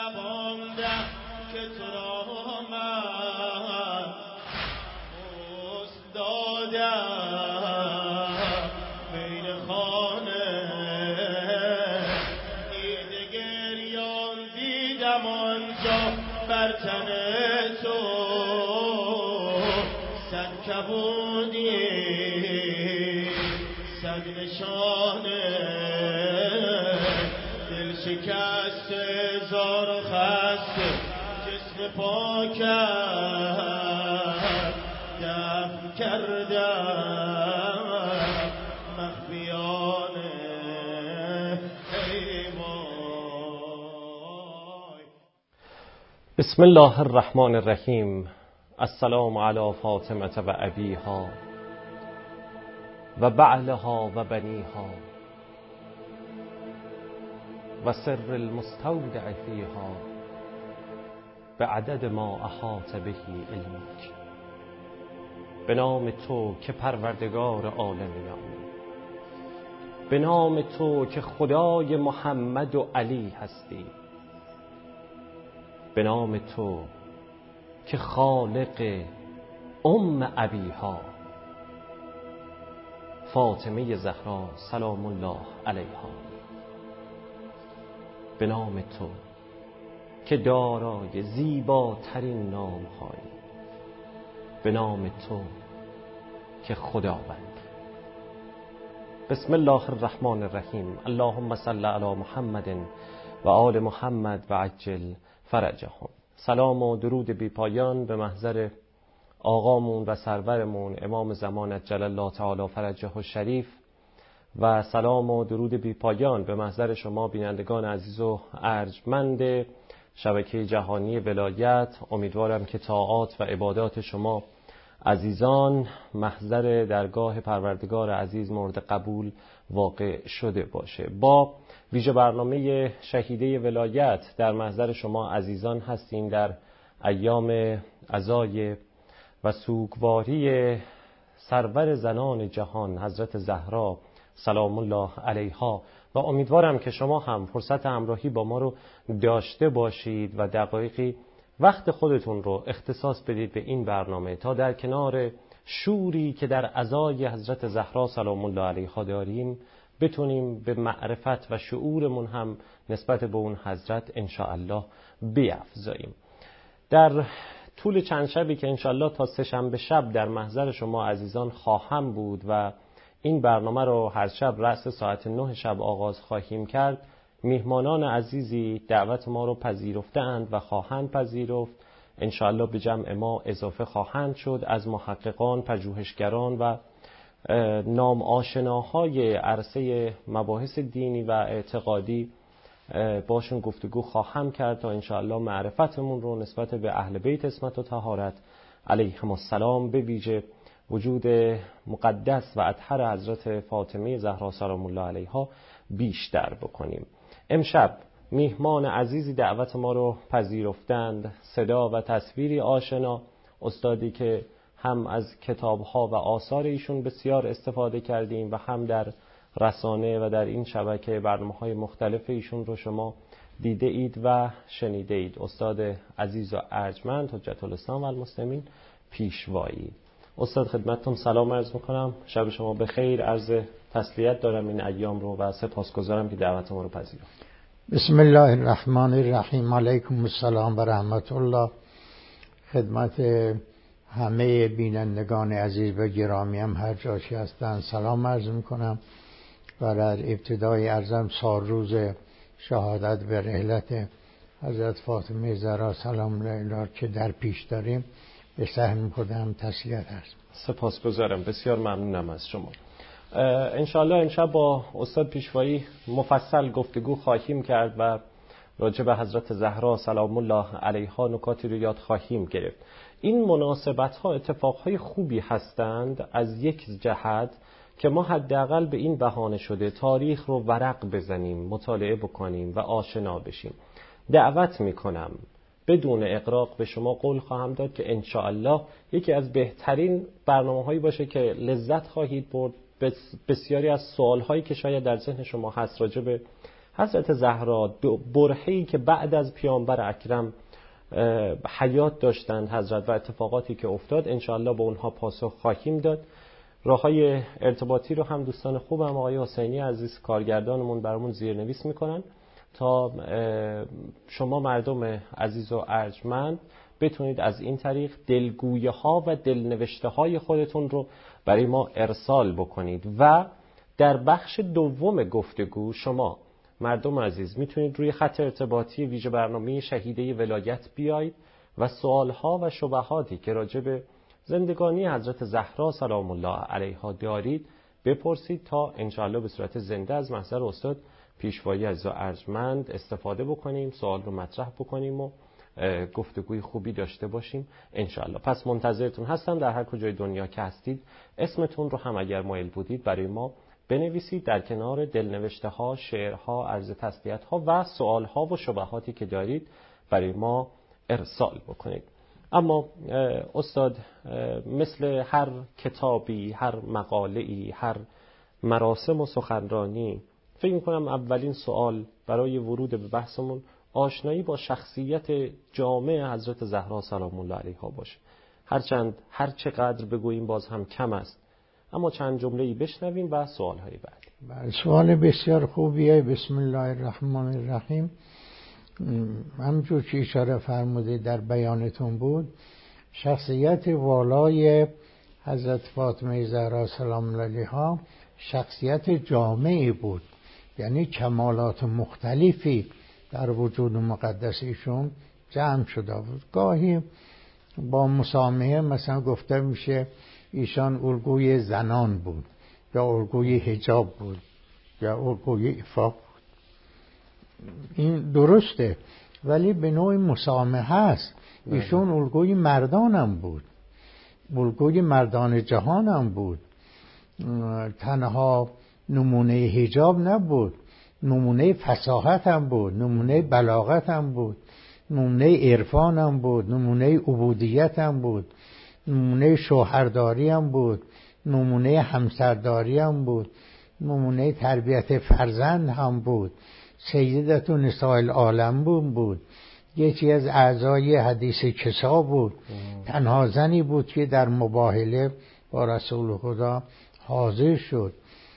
لبانده که تو را من دوست دادم بین خانه دیده گریان دیدم آنجا بر تن تو صد کبودی صد نشانه دل شکست هزار خسته جسم پاکم دفن کردم مخفیانه ای وای. بسم الله الرحمن الرحیم. السلام علی فاطمه و ابیها و بعلها و بنیها و سر المستودع فیها به عدد ما احاط بهی علمک. به نام تو که پروردگار عالمیان، به نام تو که خدای محمد و علی هستی، به نام تو که خالق ابیها فاطمه زهرا سلام الله علیها، به نام تو که دارای زیباترین نام‌هایی، به نام تو که خداوند. بسم الله الرحمن الرحیم. اللهم صل علی محمد و آل محمد و عجل فرجهم. سلام و درود بی پایان به محضر آقامون و سرورمون امام زمان عجل الله تعالی فرجه الشریف و سلام و درود بی پایان به محضر شما بینندگان عزیز و ارجمند شبکه جهانی ولایت. امیدوارم که طاعات و عبادات شما عزیزان محضر درگاه پروردگار عزیز مورد قبول واقع شده باشه. با ویژه برنامه شهیده ولایت در محضر شما عزیزان هستیم در ایام عزای و سوگواری سرور زنان جهان حضرت زهرا سلام الله علیها و امیدوارم که شما هم فرصت همراهی با ما رو داشته باشید و دقایقی وقت خودتون رو اختصاص بدید به این برنامه تا در کنار شوری که در عزای حضرت زهرا سلام الله علیها داریم بتونیم به معرفت و شعورمون هم نسبت به اون حضرت انشاءالله بیفزاییم. در طول چند شبی که انشاءالله تا سه شنبه شب در محضر شما عزیزان خواهم بود و این برنامه رو هر شب رأس ساعت 9 شب آغاز خواهیم کرد، میهمانان عزیزی دعوت ما رو پذیرفتند و خواهند پذیرفت. انشاءالله به جمع ما اضافه خواهند شد از محققان، پژوهشگران و نام آشناهای عرصه مباحث دینی و اعتقادی. باشون گفتگو خواهم کرد تا انشاءالله معرفتمون رو نسبت به اهل بیت عصمت و طهارت علیهم السلام به ویژه وجود مقدس و اطهر حضرت فاطمه زهرا سلام الله علیها بیشتر بکنیم. امشب میهمان عزیزی دعوت ما رو پذیرفتند، صدا و تصویری آشنا، استادی که هم از کتاب‌ها و آثار ایشون بسیار استفاده کردیم و هم در رسانه و در این شبکه برنامه‌های مختلف ایشون رو شما دیده اید و شنیده اید. استاد عزیز و ارجمند حجت الاسلام و المسلمین پیشوایی. استاد خدمتتون سلام عرض میکنم، شب شما بخیر. عرض تسلیت دارم این ایام رو و سپاسگزارم که دعوت ما رو پذیرفتید. بسم الله الرحمن الرحیم. علیکم السلام و رحمت الله. خدمت همه بینندگان عزیز و گرامی هم هر جاشی هستند سلام عرض میکنم و در ابتدای عرضم سالروز شهادت به رحلت حضرت فاطمه زهرا سلام الله علیها که در پیش داریم به سهم خودم تسلیت هست. سپاسگزارم، بسیار ممنونم از شما. انشاءالله امشب با استاد پیشوایی مفصل گفتگو خواهیم کرد و راجع به حضرت زهرا سلام الله علیها نکاتی رو یاد خواهیم گرفت. این مناسبت ها اتفاق های خوبی هستند از یک جهت که ما حداقل به این بهانه شده تاریخ رو ورق بزنیم، مطالعه بکنیم و آشنا بشیم. دعوت میکنم بدون اغراق به شما قول خواهم داد که انشاءالله یکی از بهترین برنامه‌هایی باشه که لذت خواهید برد. بسیاری از سوال‌هایی که شاید در ذهن شما هست راجع به حضرت زهرا برهه‌ای که بعد از پیامبر اکرم حیات داشتند حضرت و اتفاقاتی که افتاد انشاءالله به اونها پاسخ خواهیم داد. راه‌های ارتباطی رو هم دوستان خوبم آقای حسینی عزیز کارگردانمون برامون زیرنویس میکنن تا شما مردم عزیز و ارجمند بتونید از این طریق دلگویه ها و دلنوشته های خودتون رو برای ما ارسال بکنید و در بخش دوم گفتگو شما مردم عزیز میتونید روی خط ارتباطی ویژه برنامه شهیده ولایت بیایید و سوالها و شبهاتی که راجع به زندگانی حضرت زهرا سلام الله علیها دارید بپرسید تا انشاءالله به صورت زنده از محضر استاد پیشوایی عزیز و ارجمند استفاده بکنیم، سوال رو مطرح بکنیم و گفتگوی خوبی داشته باشیم انشاءالله. پس منتظرتون هستم در هر کجای دنیا که هستید. اسمتون رو هم اگر مایل بودید برای ما بنویسید، در کنار دلنوشته ها، شعرها، عرض تسلیت ها و سوال ها و شبهاتی که دارید برای ما ارسال بکنید. اما استاد، مثل هر کتابی، هر مقاله‌ای، هر مراسم و سخنرانی، فکر می‌کنم اولین سوال برای ورود به بحثمون آشنایی با شخصیت جامع حضرت زهرا سلام الله علیها باشه. هر چقدر بگوییم باز هم کم است، اما چند جمله‌ای بشنویم و سوال‌های بعدی. سوال بسیار خوبیه. بسم الله الرحمن الرحیم. همونجور که اشاره فرموده در بیانتون بود، شخصیت والای حضرت فاطمه زهرا سلام الله علیها شخصیت جامعی بود، یعنی کمالات مختلفی در وجود مقدس ایشون جمع شده بود. گاهی با مسامحه مثلا گفته میشه ایشان الگوی زنان بود، یا الگوی حجاب بود، یا الگوی عفاف بود. این درسته، ولی به نوع مسامحه است. ایشون الگوی مردانم بود، الگوی مردان جهانم بود. تنها نمونه حجاب نبود، نمونه فصاحت هم بود، نمونه بلاغت هم بود، نمونه عرفان هم بود، نمونه عبودیت هم بود، نمونه شوهرداری هم بود، نمونه همسرداری هم بود، نمونه تربیت فرزند هم بود، سیدت و نساء العالم بود، یکی از اعضای حدیث کسا بود، تنها زنی بود که در مباهله با رسول خدا حاضر شد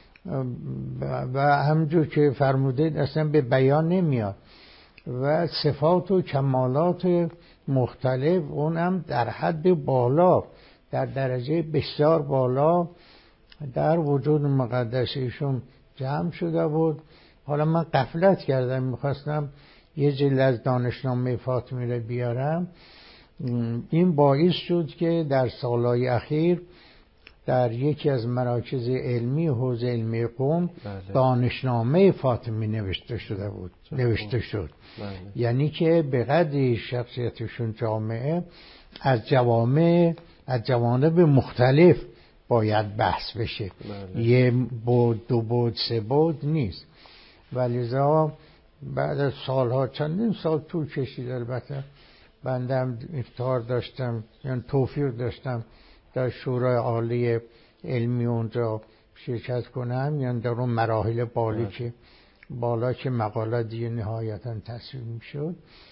و همجور که فرمودید اصلا به بیان نمیاد. و صفات و کمالات مختلف اونم در حد بالا، در درجه بسیار بالا در وجود مقدس ایشون جمع شده بود. حالا من غفلت کردم، میخواستم یه جلد از دانشنامه فاطمی رو بیارم. این باعث شد که در سالهای اخیر در یکی از مراکز علمی حوزه علمی قم دانشنامه فاطمی نوشته شد. یعنی که به قدری شخصیتشون جامعه از جوانب مختلف باید بحث بشه. یه بود، دو بود، سه بود نیست. ولذا بعد از سالها، چندین سال طول کشید، البته بندم افتخار داشتم، یعنی توفیق داشتم در شورای عالی علمی اونجا شرکت کنم، یعنی در اون مراحل بالا که مقالات دیگه نهایتا تصویب شد.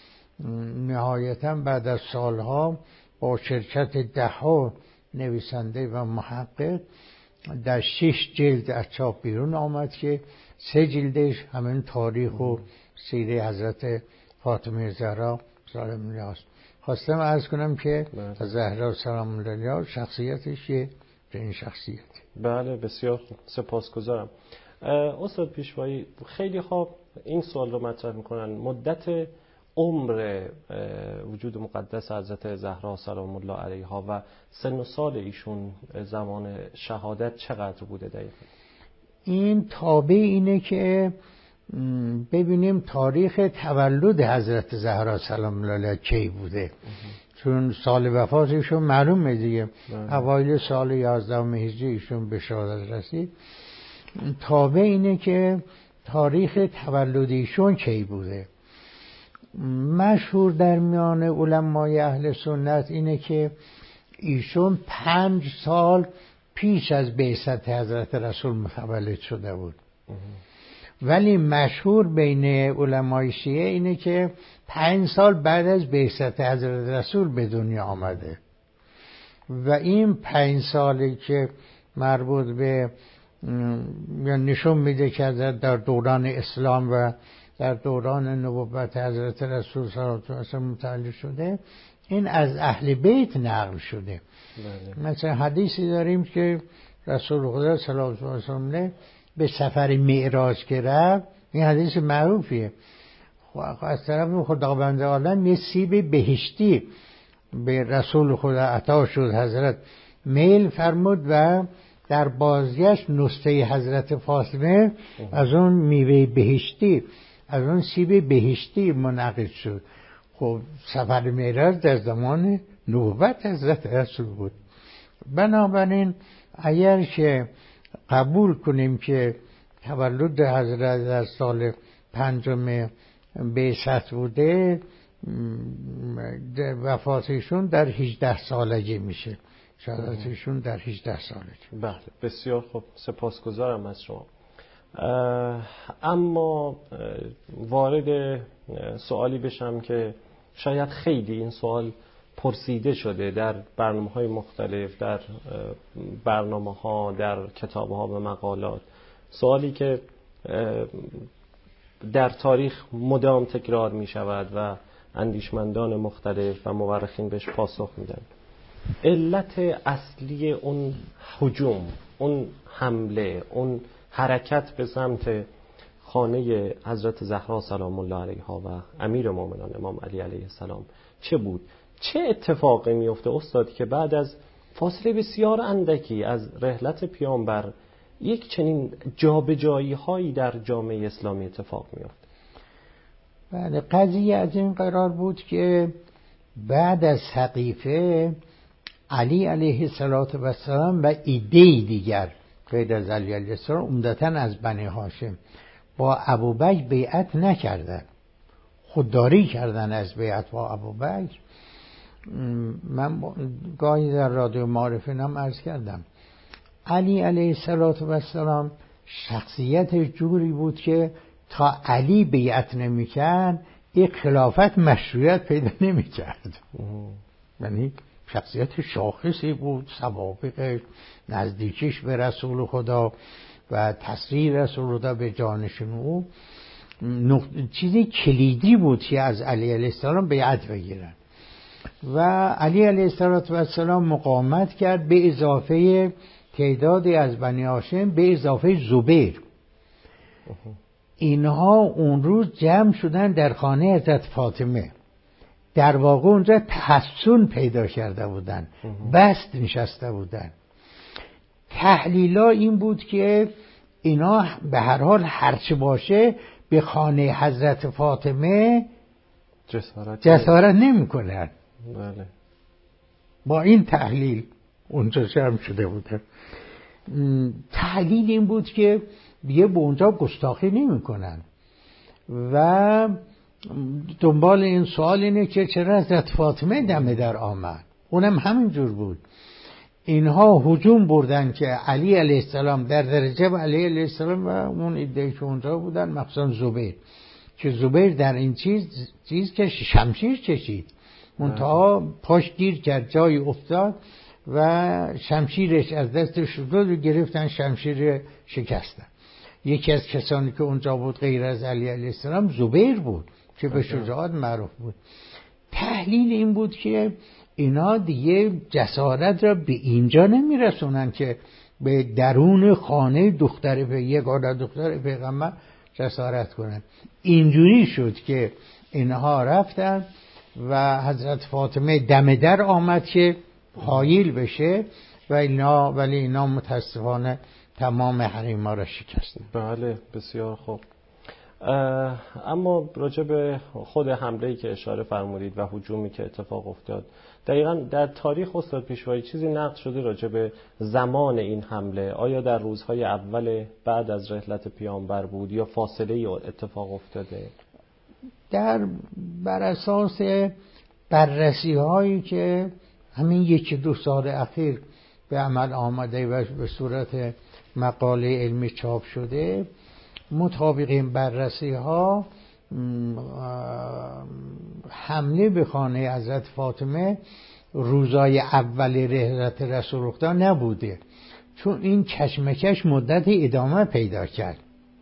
نهایتا بعد از سالها با شرکت ده‌ها نویسنده و محقق در 6 جلد از چاپ بیرون آمد که 3 جلدش همین تاریخ و سیره حضرت فاطمه زهرا سلام الله است. خواستم عرض کنم که زهرا سلام الله علیها شخصیتش یه این شخصیت. بله، بسیار سپاسگزارم. استاد پیشوایی، خیلی خوب این سوال رو مطرح میکنن، مدت عمر وجود مقدس حضرت زهرا سلام الله علیها و سن و سال ایشون زمان شهادت چقدر بوده دقیقا؟ این تابع اینه که ببینیم تاریخ تولد حضرت زهرا سلام الله علیها کی بوده، چون سال وفات ایشون معلومه دیگه، اوایل سال 11 هجری ایشون به شهادت رسید. تابع اینه که تاریخ تولد ایشون کی بوده. مشهور در میان علمای اهل سنت اینه که ایشون 5 سال پیش از بعثت حضرت رسول متولد شده بود. ولی مشهور بین علمای شیعه اینه که 5 سال بعد از بعثت حضرت رسول به دنیا آمده و این 5 سالی که مربوط به نشون میده که در دوران اسلام و در دوران نبوت حضرت رسول صلی الله علیه و سلم متعلق شده، این از اهل بیت نقل شده. مثلا حدیثی داریم که رسول خدا صلی الله علیه و سلم به سفر معراج که رفت، این حدیث معروفیه، از طرف خداوند عالم یه سیب بهشتی به رسول خدا عطا شد. حضرت میل فرمود و در بازگشت نسخه حضرت فاطمه از اون میوه بهشتی، از اون سیب بهشتی منعقد شد. خب سفر معراج در زمان نبوت حضرت رسول بود. بنابراین اگر که قبول کنیم که تولد حضرت در سال 5 بعثت بوده، وفاتشون در 18 سالگی میشه، شهادتشون در 18 سالگی. بله، بسیار خوب، سپاسگزارم از شما. اما وارد سوالی بشم که شاید خیلی این سوال پرسیده شده در برنامه‌های مختلف، در برنامه‌ها، در کتاب‌ها و مقالات، سوالی که در تاریخ مدام تکرار می شود و اندیشمندان مختلف و مورخین بهش پاسخ میدن. علت اصلی اون هجوم، اون حمله، اون حرکت به سمت خانه حضرت زهرا سلام الله علیها و امیر مومنان امام علی علیه السلام چه بود؟ چه اتفاقی میفته استاد که بعد از فاصله بسیار اندکی از رحلت پیامبر یک چنین جابجایی هایی در جامعه اسلامی اتفاق میفته؟ بله، قضیه از این قرار بود که بعد از حقیفه علی علیه السلام و ایده دیگر غیر از علی علیه السلام عمدتاً از بنی هاشم با ابوبکر بیعت نکردن، خودداری کردن از بیعت با ابوبکر. من گاهی در رادیو معارفین هم عرض کردم علی علیه السلام شخصیت جوری بود که تا علی بیعت نمی‌کرد این خلافت مشروعیت پیدا نمی‌کرد. یعنی شخصیت شاخصی بود، سوابق نزدیکیش به رسول خدا و تسریع رسول خدا به جانشین او چیزی کلیدی بود که از علی علیه السلام بیعت بگیرن و علی علیه السلام مقاومت کرد به اضافه تعدادی از بنی هاشم، به اضافه زبیر. اینها اون روز جمع شدن در خانه حضرت فاطمه، در واقع اونجا تحسن پیدا کرده بودن، بست نشسته بودن. تحلیلا این بود که اینا به هر حال هرچه باشه به خانه حضرت فاطمه جسارت نمی کنن. بله. با این تحلیل اونجا جمع شده بودن. تحلیل این بود که دیگه به اونجا گستاخی نمی کنن و دنبال این سوال اینه که چرا حضرت فاطمه دم در آمد. اونم همین جور بود. اینها هجوم بردن که علی علیه السلام در درجه و علی علیه السلام و اون ایده که اونجا بودن، مخصوصا زبیر، که زبیر در این چیز که شمشیر کشید، منتها پاش گیر کرد، جای افتاد و شمشیرش از دستش افتاد و گرفتن شمشیر شکستن. یکی از کسانی که اونجا بود غیر از علی علیه السلام زبیر بود که به شجاعت معروف بود. تحلیل این بود که اینا دیگه جسارت را به اینجا نمیرسونن که به درون خانه یگانه دختر پیغمبر جسارت کنن. اینجوری شد که اینها رفتن و حضرت فاطمه دم در آمد که حایل بشه ولی اینا متاسفانه تمام حریما را شکستن. بله، بسیار خوب. اما راجع به خود حمله‌ای که اشاره فرمودید و هجومی که اتفاق افتاد، دقیقاً در تاریخ استاد پیشوایی چیزی نقل شده راجع به زمان این حمله؟ آیا در روزهای اول بعد از رحلت پیامبر بود یا فاصله اتفاق افتاده؟ بر اساس بررسی هایی که همین 1-2 سال اخیر به عمل آمده و به صورت مقاله علمی چاپ شده، مطابق این بررسی ها حمله به خانه حضرت فاطمه روزای اول رحلت رسول خدا نبوده، چون این کشمکش مدت ادامه پیدا کرد.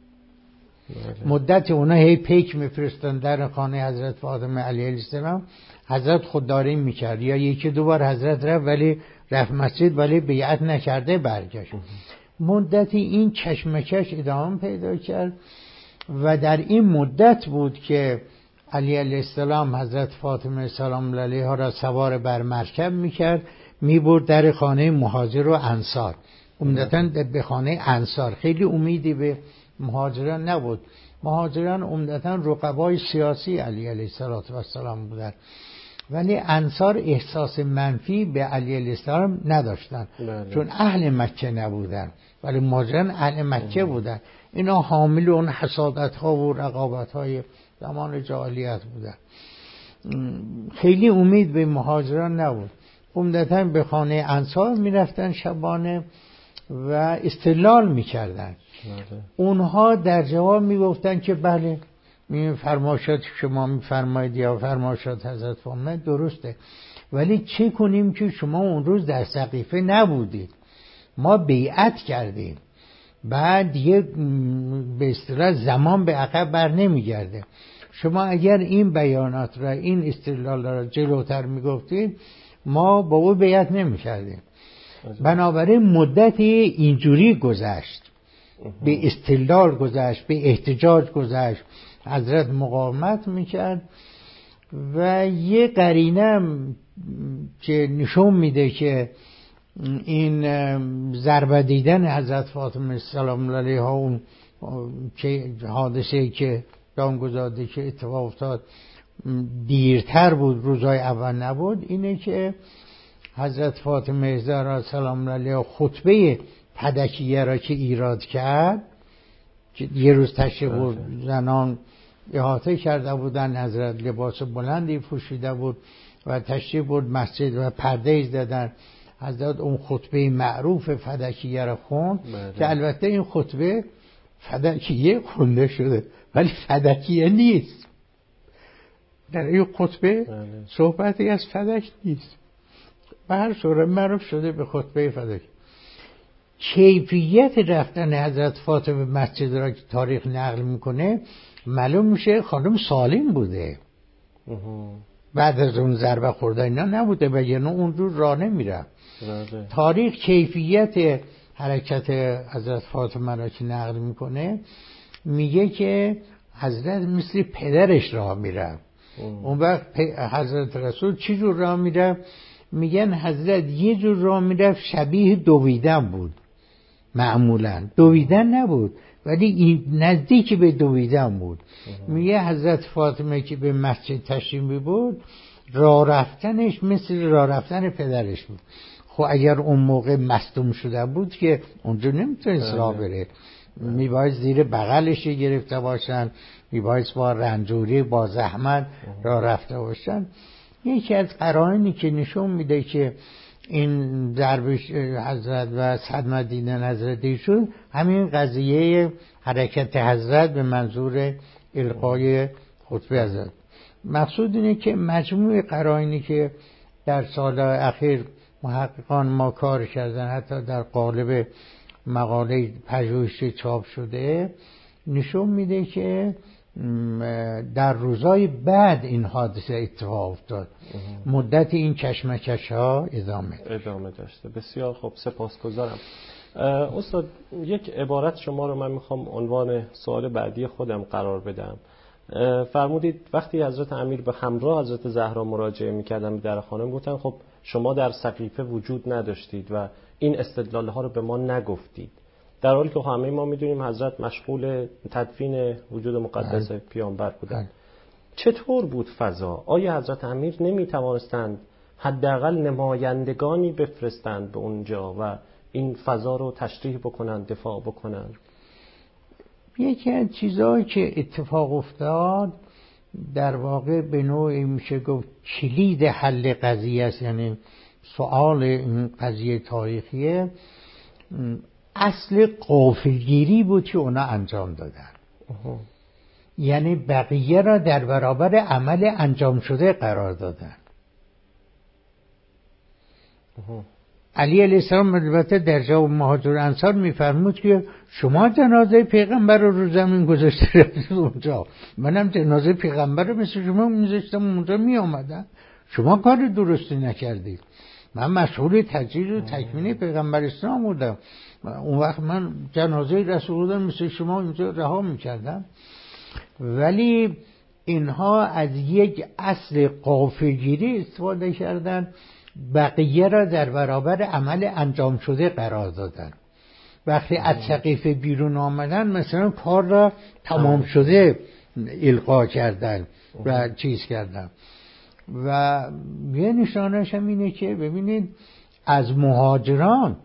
مدت اونا هی پیک میفرستن در خانه حضرت فاطمه علیه السلام، حضرت خودداری میکرد، یا یکی دو بار حضرت رفت مسجد ولی بیعت نکرده برگشت. مدتی این کشمکش ادامه پیدا کرد و در این مدت بود که علی علیه السلام حضرت فاطمه سلام علیها را سوار بر مرکب میکرد، میبرد در خانه مهاجر و انصار، عمدتاً به خانه انصار. خیلی امیدی به مهاجران نبود. مهاجران عمدتاً رقبای سیاسی علی علیه السلام بودن، ولی انصار احساس منفی به علی علیه السلام نداشتن چون اهل مکه نبودن، ولی مهاجران اهل مکه بودن. اینا حامل اون حسادت ها و رقابت های زمان جاهلیت بودن. خیلی امید به مهاجران نبود. عمدتاً به خانه انصار میرفتن شبانه و استدلال میکردن. اونها در جواب میگفتن که بله، فرمایشات شما میفرمایید یا فرمایشات حضرت فاطمه درسته، ولی چه کنیم که شما اون روز در سقیفه نبودید، ما بیعت کردیم، بعد دیگه به اصطلاح زمان به عقب بر نمیگرده. شما اگر این بیانات را، این استدلال را جلوتر میگفتید، ما با او بیعت نمیکردیم. بنابراین مدت اینجوری گذشت، به استدلال گذشت، به احتجاج گذشت، حضرت مقاومت میکرد. و یه قرینه که نشون میده که این ضربه دیدن حضرت فاطمه سلام علیها، اون که حادثه که دامگذاده که اتفاق افتاد دیرتر بود، روزهای اول نبود، اینه که حضرت فاطمه زهرا سلام علیها خطبه فدکیه را که ایراد کرد، که یه روز تشریف بود، زنان احاطه کرده بودن، حضرت لباس بلندی پوشیده بود و تشریف بود مسجد و پرده زدن، حضرت اون خطبه معروف فدکیه را خوند که البته این خطبه فدکیه خونده شده ولی فدکیه نیست. در این خطبه صحبتی از فدک نیست، به هر صورت معروف شده به خطبه فدک. کیفیت رفتن حضرت فاطمه مسجد را که تاریخ نقل میکنه، معلوم میشه خانم سالم بوده، بعد از اون ضربه خورده اینا نبوده و یعنی اون روز راه نمیره. تاریخ کیفیت حرکت حضرت فاطمه را که نقل میکنه، میگه که حضرت مثل پدرش راه میره. اون وقت حضرت رسول چی جور راه میره؟ میگن حضرت یه جور راه میره شبیه دویدن بود، معمولا دویدن نبود ولی این نزدیک به دویدن بود. میگه حضرت فاطمه که به مسجد تشریف می‌برد، راه رفتنش مثل راه رفتن پدرش بود. خب اگر اون موقع مصدوم شده بود که اونجا نمیتونست راه بره، میباید زیر بغلش گرفته باشن، میباید با رنجوری با زحمت راه رفته باشن. یکی از قرائنی که نشون میده که این ضربش حضرت و صدمه دیدن حضرت ایشون، همین قضیه حرکت حضرت به منظور القای خطبه حضرت. مقصود اینه که مجموع قرائنی که در سال اخیر محققان ما کار کردن، حتی در قالب مقاله پژوهشی چاپ شده، نشون میده که در روزهای بعد این حادثه اتفاق افتاد. مدت این کشمکش ها ادامه داشته. بسیار خوب، سپاسگزارم. استاد، یک عبارت شما رو من میخوام عنوان سوال بعدی خودم قرار بدم. فرمودید وقتی حضرت امیر به همراه حضرت زهرا مراجعه میکردن به در خانه، گفتن خب شما در سقیفه وجود نداشتید و این استدلال ها رو به ما نگفتید، در حالی که همه ما میدونیم حضرت مشغول تدفین وجود مقدس پیامبر بودند. چطور بود فضا؟ آیا حضرت امیر نمیتوانستند حداقل نمایندگانی بفرستند به اونجا و این فضا رو تشریح بکنند، دفاع بکنند؟ یکی از چیزهایی که اتفاق افتاد در واقع به نوعی میشه گفت کلید حل قضیه است، یعنی سوال این قضیه تاریخیه، اصل غافلگیری بود که اونا انجام دادن. یعنی بقیه را در برابر عمل انجام شده قرار دادن. علی علیه السلام البته در جواب مهاجر انصار میفرمود که شما جنازه پیغمبر رو زمین گذاشته اونجا، منم جنازه پیغمبر رو مثل شما میذاشتم اونجا میآمدم، شما کار درستی نکردید. من مسئول تجهیز و تکمیل پیغمبر اسلام بودم، اون وقت من جنازه رسول الله مثل شما اینجا رها میکردم. ولی اینها از یک اصل غافلگیری استفاده کردن، بقیه را در برابر عمل انجام شده قرار دادن. وقتی از سقیفه بیرون آمدن مثلا کار را تمام شده القا کردن و چیز کردن. و یه نشانش هم اینه که ببینید از مهاجران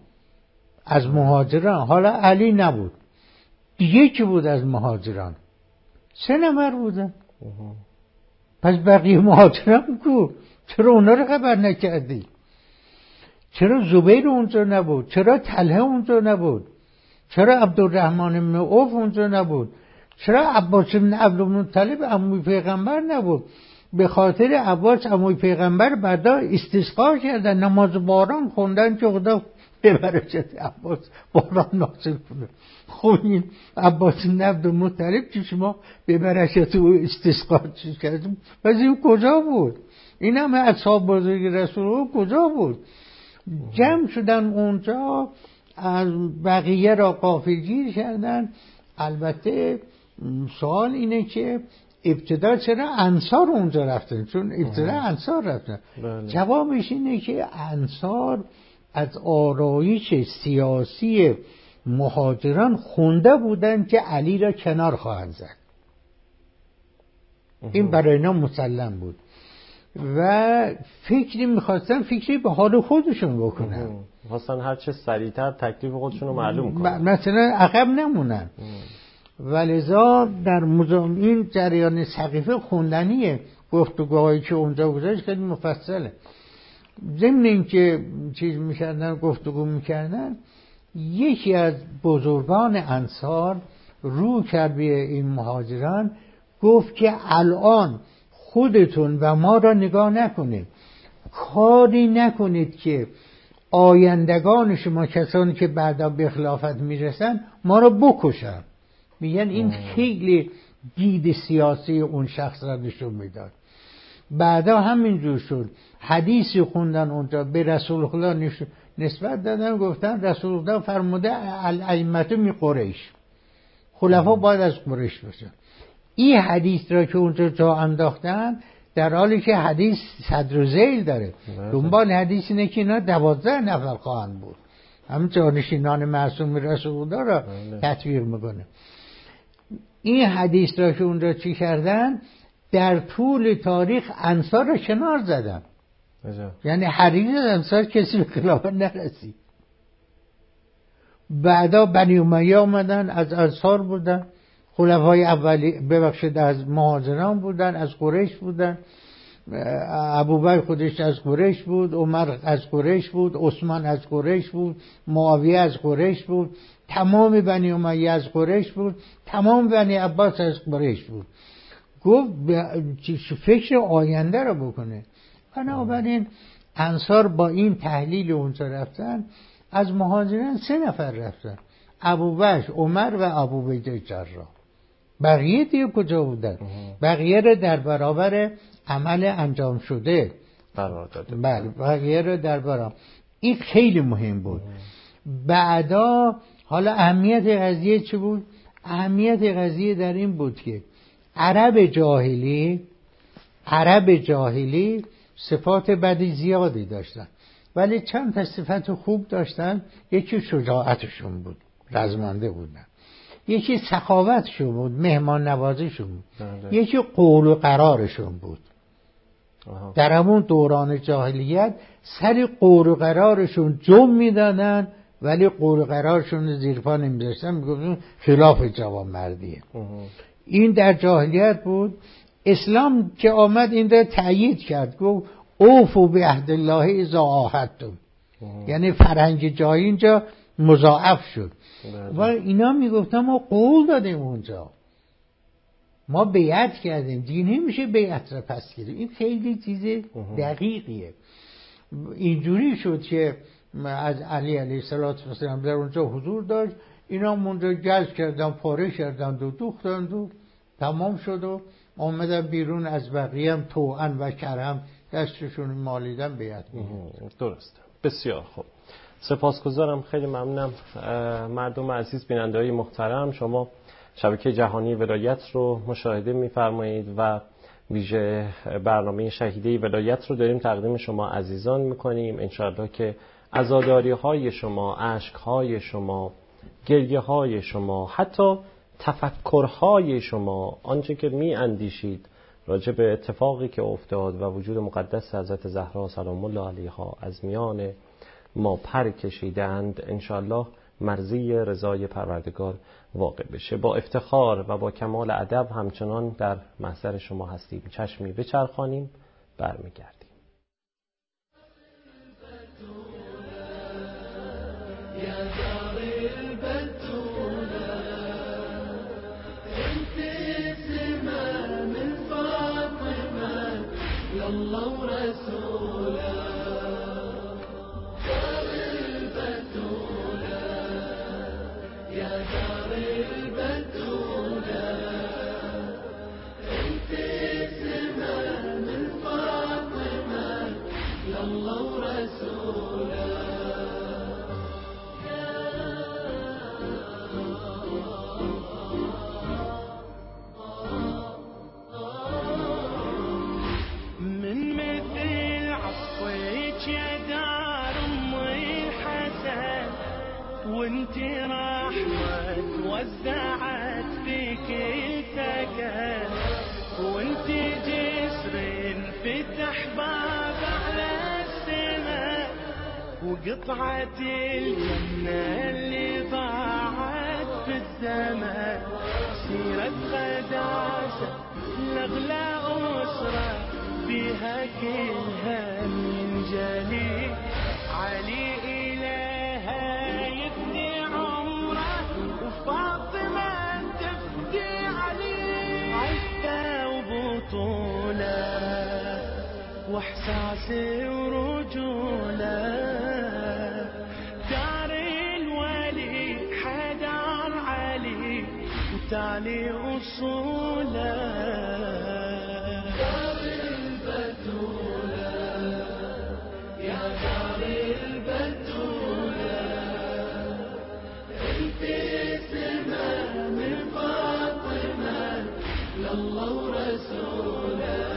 حالا علی نبود، یکی بود از مهاجران، 3 نفر بودن. پس بقیه مهاجران کو؟ چرا اونا رو خبر نکردی؟ چرا زبیر اونجا نبود؟ چرا طلحه اونجا نبود؟ چرا عبدالرحمن بن عوف اونجا نبود؟ چرا عباس بن عبدالمطلب عموی پیغمبر نبود؟ به خاطر عباس عموی پیغمبر بعدا استسقا کردن، نماز باران خوندن که خدا به برکت عباس باران نازل کنه. خب این عباس بن عبدالمطلب که شما به برکت او استسقا کردیم، پس این کجا بود؟ این همه اصحاب بزرگ رسول الله کجا بود؟ جمع شدن اونجا، از بقیه را غافلگیر کردن. البته سوال اینه که ابتدا چرا انصار اونجا رفتن؟ چون ابتدا انصار رفتن. جوابش اینه که انصار از آرایش سیاسی مهاجران خونده بودن که علی را کنار خواهند زد. این برای اینا مسلم بود و فکری به حال خودشون بکنن، خواستن هر چه سریعتر تکلیف خودشون رو معلوم کنن، مثلا عقب نمونن. ولذا در این جریان سقیفه خوندنیه، گفتگوهایی که اونجا گذاشت خیلی مفصله. ضمن این که چیز میکردن، گفتگو میکردن، یکی از بزرگان انصار رو کرد به این مهاجران، گفت که الان خودتون و ما را نگاه نکنید، کاری نکنید که آیندگان شما، کسانی که بعدا به خلافت میرسن، ما را بکشن. میگن این خیلی دید سیاسی اون شخص را نشون میداد. بعدا همینجور شد، حدیثی خوندن اونجا به رسول الله نسبت دادن، گفتن رسول الله فرموده الائمه من قریش، خلفا باید از قریش باشن. این حدیث را که اونجا جا انداختن، در حالی که حدیث صدر و ذیل داره، دنبال حدیث اینه که اینا 12 نفر خواهند بود، همین جانشینان معصوم رسول الله را تطبیق میکنه. این حدیث را که اونجا چی کردن، در طول تاریخ انصار را کنار زدن. یعنی حریص انصار کسی به خلافت نرسید. بعدا بنی امیه آمدن، از انصار بودن، خلفای اولی ببخشید از مهاجران بودن، از قریش بودن. ابوبکر خودش از قریش بود، عمر از قریش بود، عثمان از قریش بود، معاویه از قریش بود، تمام بنی امیه از قریش بود، تمام بنی عباس از قریش بود. گفت فکر آینده رو بکنه. بنابراین انصار با این تحلیل اونجا رفتن، از مهاجران 3 نفر رفتن، ابوبکر، عمر و ابوعبیده جراح. بقیه دیگه کجا بودن؟ بقیه رو در برابر عمل انجام شده قرار داده. بله، بقیه رو در برابر. این خیلی مهم بود. بعدا حالا اهمیت قضیه چی بود؟ اهمیت قضیه در این بود که عرب جاهلی صفات بدی زیادی داشتن، ولی چند تا صفت خوب داشتن. یکی شجاعتشون بود، رزمنده بودن. یکی سخاوتشون بود، مهمان نوازیشون بود. یکی قول و قرارشون بود. در همون دوران جاهلیت سر قول و قرارشون جم میدادن، ولی قول و قرارشون زیر پا نمیذاشتن، میگفتن خلاف جوانمردیه. این در جاهلیت بود. اسلام که آمد این را تأیید کرد، گفت اوفوا بعهد الله اذا عاهدتم. یعنی فرهنگ جایی اینجا مضاعف شد. و اینا میگفتن ما قول دادیم اونجا، ما بیعت کردیم دیگه نمیشه بیعت را پس گیریم. این خیلی چیز دقیقیه. اینجوری شد که از علی علیه السلام در اونجا حضور داشت، اینا اونجا جلس کردن، پاره کردن و دوختند و تمام شد و آمدن بیرون. از بقیه هم توأن و کرم دستشون مالیدن بیعت می‌کردن. درسته. بسیار خوب، سپاسگزارم، خیلی ممنونم. مردم عزیز، بیننده‌های محترم، شما شبکه جهانی ولایت رو مشاهده می‌فرمایید و ویژه برنامه شهیده ولایت رو داریم تقدیم شما عزیزان می‌کنیم. انشاءالله که عزاداری‌های شما، اشک‌های شما، گریه‌های شما، حتی تفکرهای شما، آنچه که می‌اندیشید راجع به اتفاقی که افتاد و وجود مقدس حضرت زهرا سلام الله علیها از میان ما پر کشیدند، انشاءالله مرضی رضای پروردگار واقع بشه. با افتخار و با کمال ادب همچنان در محضر شما هستیم. چشمی بچرخانیم، برمیگردیم. الله ورسوله دار البتولة يا دار البتولة انت اسمها من فاطمة لله ورسوله وانتي رحمة توزعت في كل سكن، وانتي جسر انفتح باب على السماء، وقطعة الجنة اللي ضاعت في الزمان. سيرة قداسة لأغلى أسرة فيها كلها من جليل علي واحساس ورجولة. دار الولي حدار علي وتالي أصوله. دار البتولة يا دار البتولة انت اسمها من فاطمة لله ورسوله.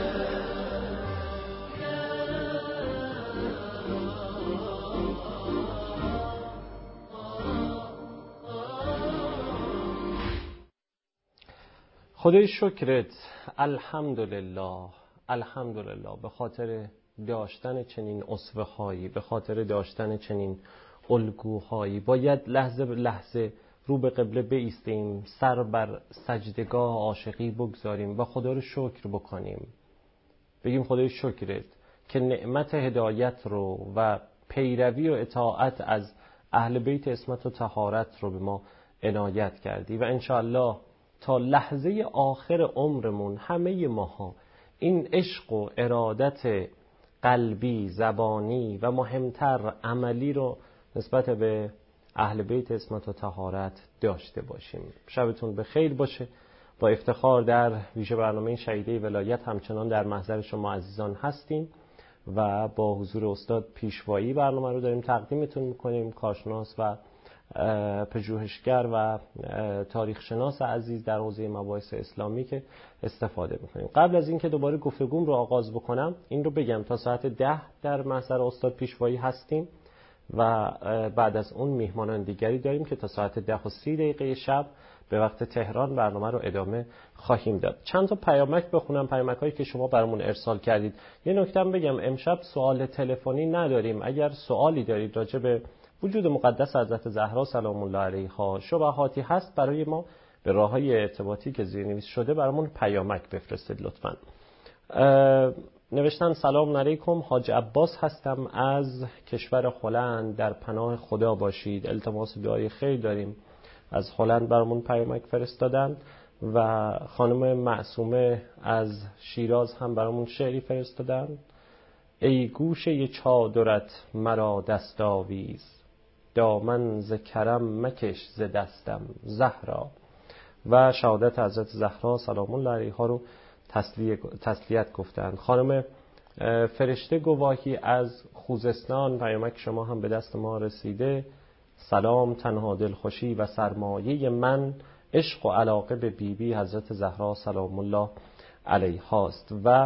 خدای شکرت، الحمدلله، الحمدلله، به خاطر داشتن چنین اسوه هایی، به خاطر داشتن چنین الگوهایی باید لحظه به لحظه رو به قبله بایستیم، سر بر سجدگاه عاشقی بگذاریم و خدا رو شکر بکنیم. بگیم خدای شکرت که نعمت هدایت رو و پیروی و اطاعت از اهل بیت عصمت و طهارت رو به ما عنایت کردی و انشاءالله تا لحظه آخر عمرمون همه ماها این عشق و ارادت قلبی، زبانی و مهمتر عملی رو نسبت به اهل بیت عصمت و طهارت داشته باشیم. شبتون بخیر باشه. با افتخار در ویژه برنامه شهیده ولایت همچنان در محضر شما عزیزان هستیم و با حضور استاد پیشوایی برنامه رو داریم تقدیمتون میکنیم. کارشناس و پژوهشگر و تاریخ شناس عزیز در حوزه مباحث اسلامی که استفاده میکنیم. قبل از اینکه دوباره گفتگوم رو آغاز بکنم این رو بگم تا ساعت 10 در محضر استاد پیشوایی هستیم و بعد از اون میهمانان دیگری داریم که تا ساعت 10:30 شب به وقت تهران برنامه رو ادامه خواهیم داد. چند تا پیامک بخونم، پیامک‌هایی که شما برامون ارسال کردید. یه نکته بگم، امشب سوال تلفنی نداریم. اگر سوالی دارید راجع به وجود مقدس حضرت زهرا سلام الله علیها، شبهاتی هست برای ما، به راه‌های ارتباطی که زیرنویس شده برامون پیامک بفرستید لطفاً. نوشتن سلام علیکم، حاج عباس هستم از کشور هلند، در پناه خدا باشید. التماس دعای خیر داریم. از هلند برامون پیامک فرستادن و خانم معصومه از شیراز هم برامون شعری فرستادن. ای گوشه چادرت مرا دست آویز، دامن ز کرم مکش ز دستم زهرا. و شهادت حضرت زهرا سلام الله علیها رو تسلیت گفتند. خانم فرشته گواهی از خوزستان، پیامک شما هم به دست ما رسیده. سلام، تنها دلخوشی و سرمایه من عشق و علاقه به بیبی حضرت زهرا سلام الله علیها است. و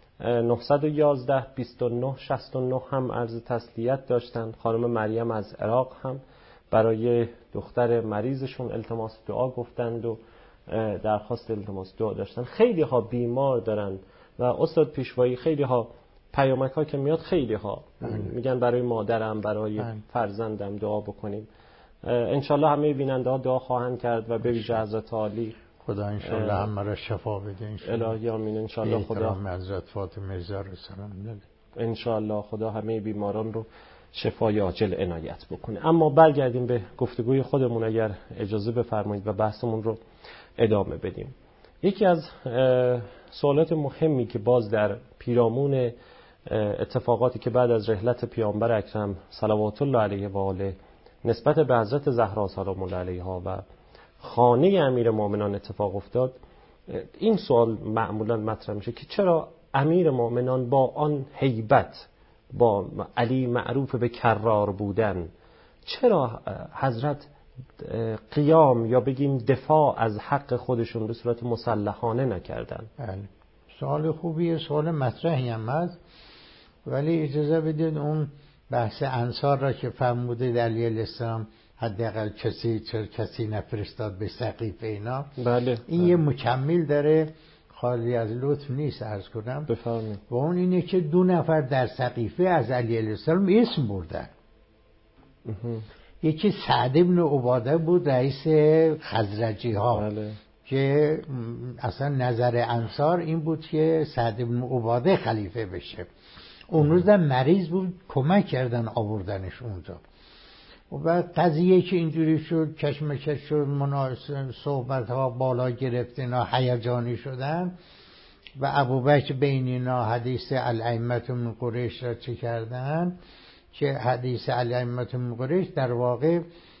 911 29 69 هم عرض تسلیت داشتند. خانم مریم از عراق هم برای دختر مریضشون التماس دعا گفتند و درخواست التماس دعا داشتن. خیلی ها بیمار دارن و استاد پیشوایی خیلی ها پیامک ها که میاد خیلی ها میگن برای مادرم، برای فرزندم دعا بکنیم. انشالله همه بیننده ها دعا خواهند کرد و به ویژه حضرت عالی خدا انشالله همه را شفا بده. انشالله الهی آمین. انشالله خدا حضرت فاطمه زهرا سلام الله انشالله خدا همه بیماران رو شفای عاجل عنایت بکنه. اما برگردیم به گفتگوی خودمون اگر اجازه بفرمایید و بحثمون رو ادامه بدیم. یکی از سوالات مهمی که باز در پیرامون اتفاقاتی که بعد از رحلت پیامبر اکرم صلوات الله علیه و آله نسبت به حضرت زهرا سلام الله علیها و خانه امیر مومنان اتفاق افتاد، این سوال معمولا مطرح میشه که چرا امیر مومنان با آن هیبت، با علی معروف به کرار بودن، چرا حضرت قیام یا بگیم دفاع از حق خودشون به صورت مسلحانه نکردن؟ بله، سوال خوبیه، سوال مطرحی هم هست، ولی اجازه بدید اون بحث انصار را که فرمودید علیه السلام حداقل کسی نفرستاد به سقیف اینا. بله. این یه مکمل داره خالی از لطف نیست عرض کنم. بفرمایید. و اون اینه که 2 نفر در سقیفه از علیه السلام اسم بردن. یکی سعد بن عباده بود، رئیس خزرجی ها. بله. که اصلا نظر انصار این بود که سعد بن عباده خلیفه بشه. اون روز مریض بود، کمک کردن آوردنش اونجا. و بعد قضیه که اینجوری شد، کشمکش شد، صحبت ها بالا گرفت، اینا هیجانی شدن و ابوبکر بین اینا حدیث الائمه من قریش را چه کردن که حدیث الائمه من قریش در واقع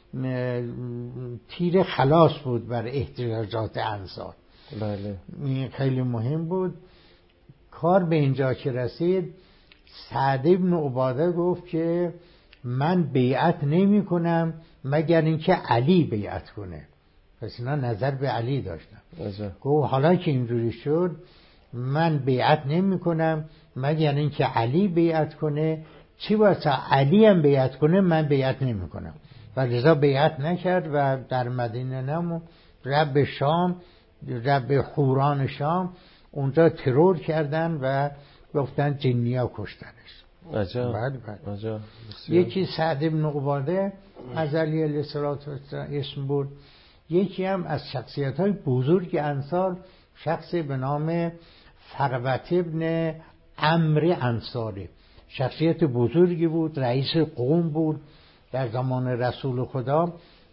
تیر خلاص بود بر احتجاجات انصار. بله. این خیلی مهم بود. کار به اینجا که رسید، سعد بن عباده گفت که من بیعت نمی کنم مگر اینکه علی بیعت کنه. پس اینا نظر به علی داشتن. گفت حالا که اینجوری شد من بیعت نمی کنم مگر اینکه علی بیعت کنه، چی واسه علی هم بیعت کنه من بیعت نمی کنم. و لذا بیعت نکرد و در مدینه نمون، رب شام، رب حوران شام اونجا ترور کردن و گفتن جنیا کشتنش. عجب. عجب. یکی سعد بن عباده از علی علیه السلام اسم بود. یکی هم از شخصیت‌های بزرگ انصار شخصی به نام فروت ابن عمرو انصاری، شخصیت بزرگی بود، رئیس قوم بود در زمان رسول خدا.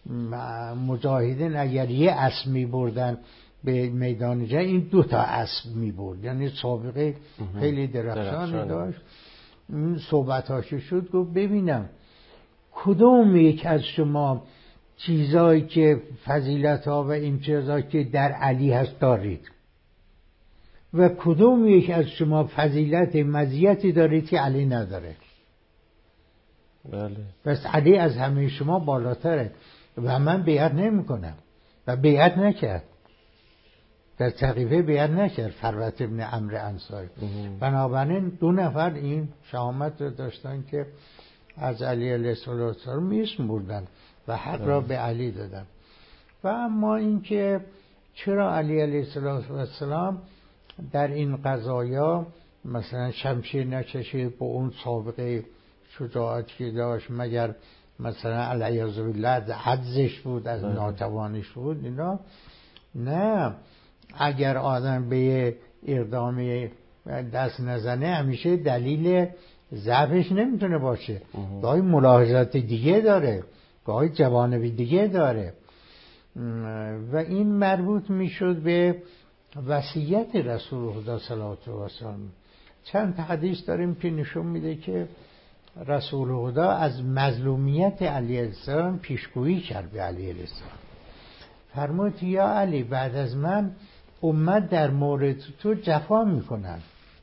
مجاهدین اگر یه اسب می بردن به میدان جنگ، این 2 تا اسب می برد، یعنی سابقه خیلی درخشانی داشت. این صحبتاشو شد، گفت ببینم کدوم یک از شما چیزایی که فضیلت ها و امتیازات که در علی هست دارید و کدوم یک از شما فضیلت مزیتی دارید که علی نداره. بله. پس علی از همه شما بالاتره و من بیعت نمی کنم. و بیعت نکرد، در سقیفه بیعت نکرد فروت ابن عمرو انصاری. بنابراین 2 نفر این شهامت رو داشتن که از علی علیه السلام اسم بردن و حق را به علی دادن. و اما این که چرا علی علیه السلام در این قضایا مثلا شمشیر نکشید، با اون سابقه شجاعتی که داشت، مگر مثلا علیاذ بالله از عجزش بود، از ناتوانیش بود اینا؟ نه، اگر آدم به اقدام دست نزنه همیشه دلیل ضعفش نمیتونه باشه. گاهی ملاحظات دیگه داره، گاهی جوانب دیگه داره. و این مربوط میشد به وصیت رسول خدا صلی الله علیه و سلم. چند حدیث داریم که نشون میده که رسول خدا از مظلومیت علی علیه السلام پیشگویی کرد به علی علیه السلام. فرمود یا علی بعد از من امت در مورد تو جفا میکنن.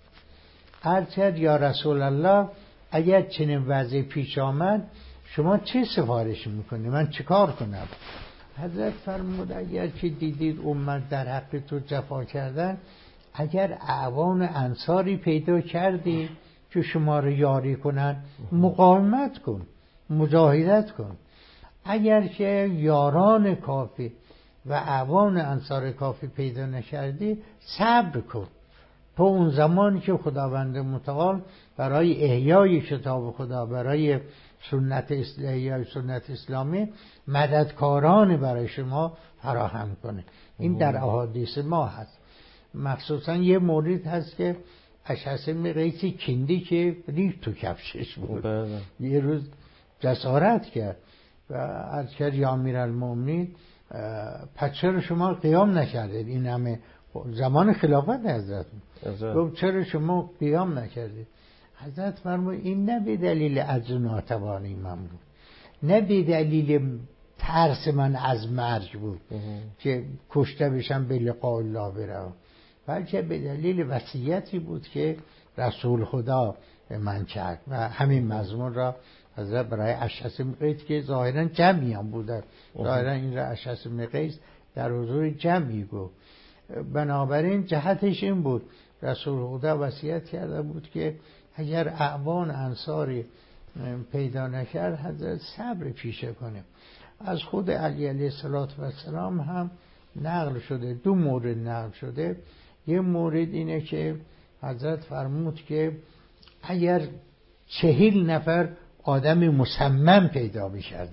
عرض کرد یا رسول الله اگر چنین وضعی پیش آمد شما چه سفارش میکنی؟ من چه کار کنم؟ حضرت فرمود اگر که دیدید امت در حق تو جفا کردن، اگر اعوان انصاری پیدا کردی که شما رو یاری کنن مقاومت کن، مجاهدت کن. اگر که یاران کافی و اعوان انصار کافی پیدا نکردی صبر کن تا اون زمانی که خداوند متعال برای احیای کتاب خدا، برای احیای سنت اسلامی مددکاران برای شما فراهم کنه. این در احادیث ما هست. مخصوصا یه مورد هست که اشعث بن قیس کندی که ریخت تو کفشش بود. یه روز جسارت کرد و عرض کرد یا امیرالمومنین پس چرا شما قیام نکردید؟ این همه زمان خلافت حضرت گفت چرا شما قیام نکردید؟ حضرت فرمود این نه به دلیل عجز و ناتوانی من بود، نه به دلیل ترس من از مرگ بود که کشته بشم به لقاء الله برم، بلکه به دلیل وصیتی بود که رسول خدا به من کرد. و همین مضمون را حضرت برای اشعث بن قیس که ظاهرا جمعی هم بودن، ظاهرا این را اشعث بن قیس در حضور جمعی گفت. بنابراین جهتش این بود رسول خدا وصیت کرده بود که اگر اعوان انصاری پیدا نکرد حضرت صبر پیشه کنه. از خود علی علیه السلام هم نقل شده، دو مورد نقل شده. یه مورد اینه که حضرت فرمود که اگر 40 نفر آدم مصمم پیدا می‌کردم،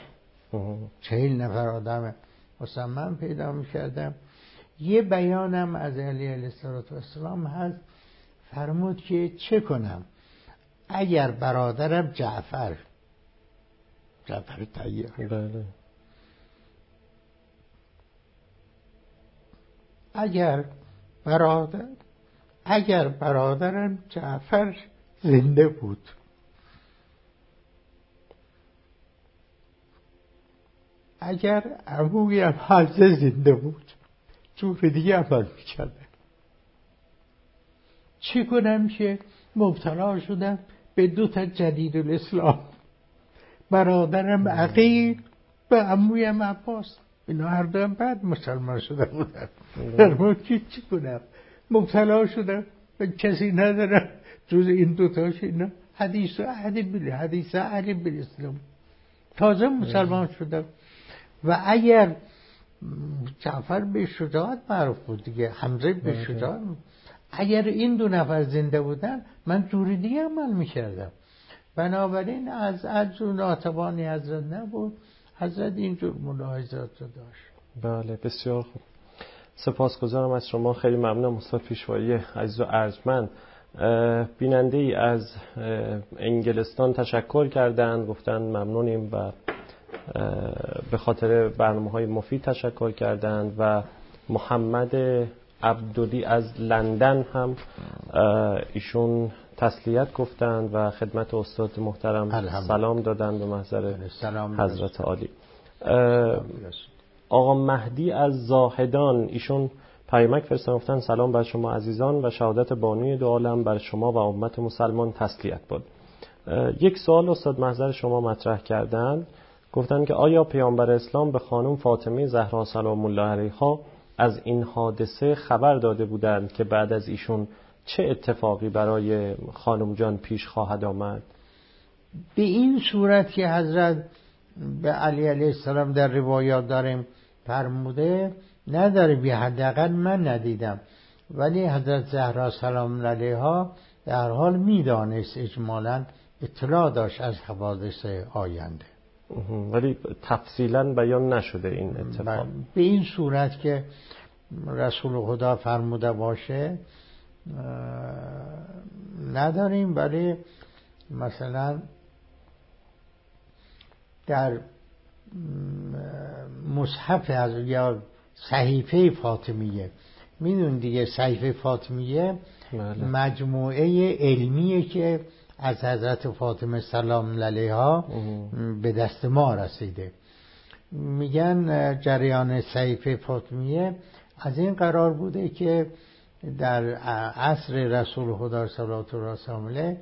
40 نفر آدم مصمم پیدا می‌کردم. یه بیانم از علی علیه السلام هست، فرمود که چه کنم اگر برادرم جعفر طیار، اگر برادرم جعفر زنده بود، اگر عمویم حمزه زنده بود، جور دیگه عمل میکردم. چی کنم که مبتلا شدم به 2 جدید الاسلام، برادرم عقیل و عمویم عباس، اینا هر دو هم بعد مسلمان شده بودن. فرمود که چی کنم؟ مبتلا شدم و کسی ندارم جز این 2 تاش. اینا حدیث علی بن اسلام، تازه مسلمان شدم. و اگر جعفر به شجاعت معروف بود دیگه، حمزه به شجاعت، اگر این 2 نفر زنده بودن من جوری دیگه عمل میکردم. بنابراین از عجز و ناتوانی حضرت نبود، حضرت اینجور ملاحظات رو داشت. بله بسیار خوب، سپاسگزارم از شما، خیلی ممنونم استاد پیشوایی عزیز و ارجمند. بیننده ای از انگلستان تشکر کردند، گفتن ممنونیم و به خاطر برنامه‌های مفید تشکر کردند. و محمد عبدلی از لندن هم ایشون تسلیت گفتند و خدمت استاد محترم سلام دادند به محضر حضرت عالی. آقا مهدی از زاهدان ایشون پیامک فرستادن، گفتن سلام بر شما عزیزان و شهادت بانوی دو عالم بر شما و امت مسلمان تسلیت باد. یک سوال استاد محضر شما مطرح کردند، گفتن که آیا پیامبر اسلام به خانم فاطمه زهرا سلام الله علیها از این حادثه خبر داده بودند که بعد از ایشون چه اتفاقی برای خانم جان پیش خواهد آمد؟ به این صورت که حضرت به علی علیه السلام در روایات داریم فرموده نداره، به حداقل من ندیدم، ولی حضرت زهرا سلام علیها در حال میدانست، اجمالاً اطلاع داشت از حوادث آینده، ولی تفصیلاً بیان نشده این اتفاق. به این صورت که رسول خدا فرموده باشه نداریم، ولی مثلا در مصحف یا صحیفه فاطمیه، میدون دیگه صحیفه فاطمیه مجموعه علمیه که از حضرت فاطمه سلام علیها به دست ما رسیده. میگن جریان صحیفه فاطمیه از این قرار بوده که در عصر رسول خدا صلی الله علیه و آله،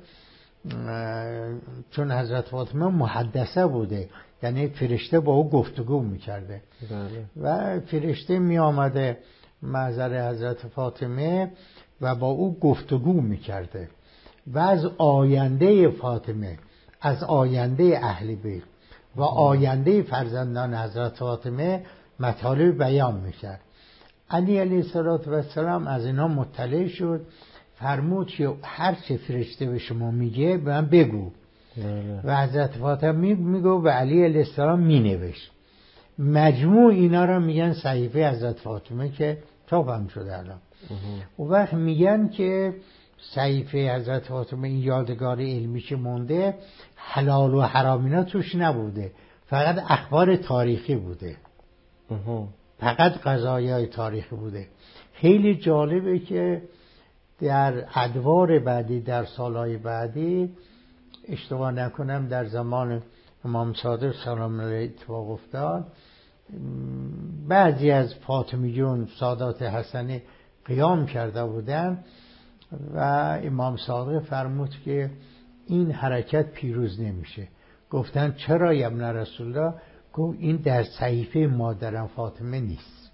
چون حضرت فاطمه محدثه بوده، یعنی فرشته با او گفتگو میکرده و فرشته می آمده محضر حضرت فاطمه و با او گفتگو میکرده و از آینده فاطمه، از آینده اهل بیت و آینده فرزندان حضرت فاطمه مطالب بیان میکرد. علی علیه السلام از اینا مطلع شد، فرمود که هر چه فرشته به شما میگه به من بگو. و حضرت فاطمه میگو و علی علیه السلام مینوشت. مجموع اینا را میگن صحیفه حضرت فاطمه که چاپ شده الان. اون وقت میگن که صحیفه حضرت فاطمه این یادگار علمی که مونده حلال و حرام اینا توش نبوده، فقط اخبار تاریخی بوده، فقط قضایای تاریخی بوده. خیلی جالبه که در ادوار بعدی، در سالهای بعدی، اشتباه نکنم در زمان امام صادق سلام علیه اتفاق افتاد، بعضی از فاطمیون سادات حسنی قیام کرده بودن و امام صادق فرمود که این حرکت پیروز نمیشه. گفتن چرا یا ابن رسول الله؟ گفت این در صحیفه مادرم فاطمه نیست.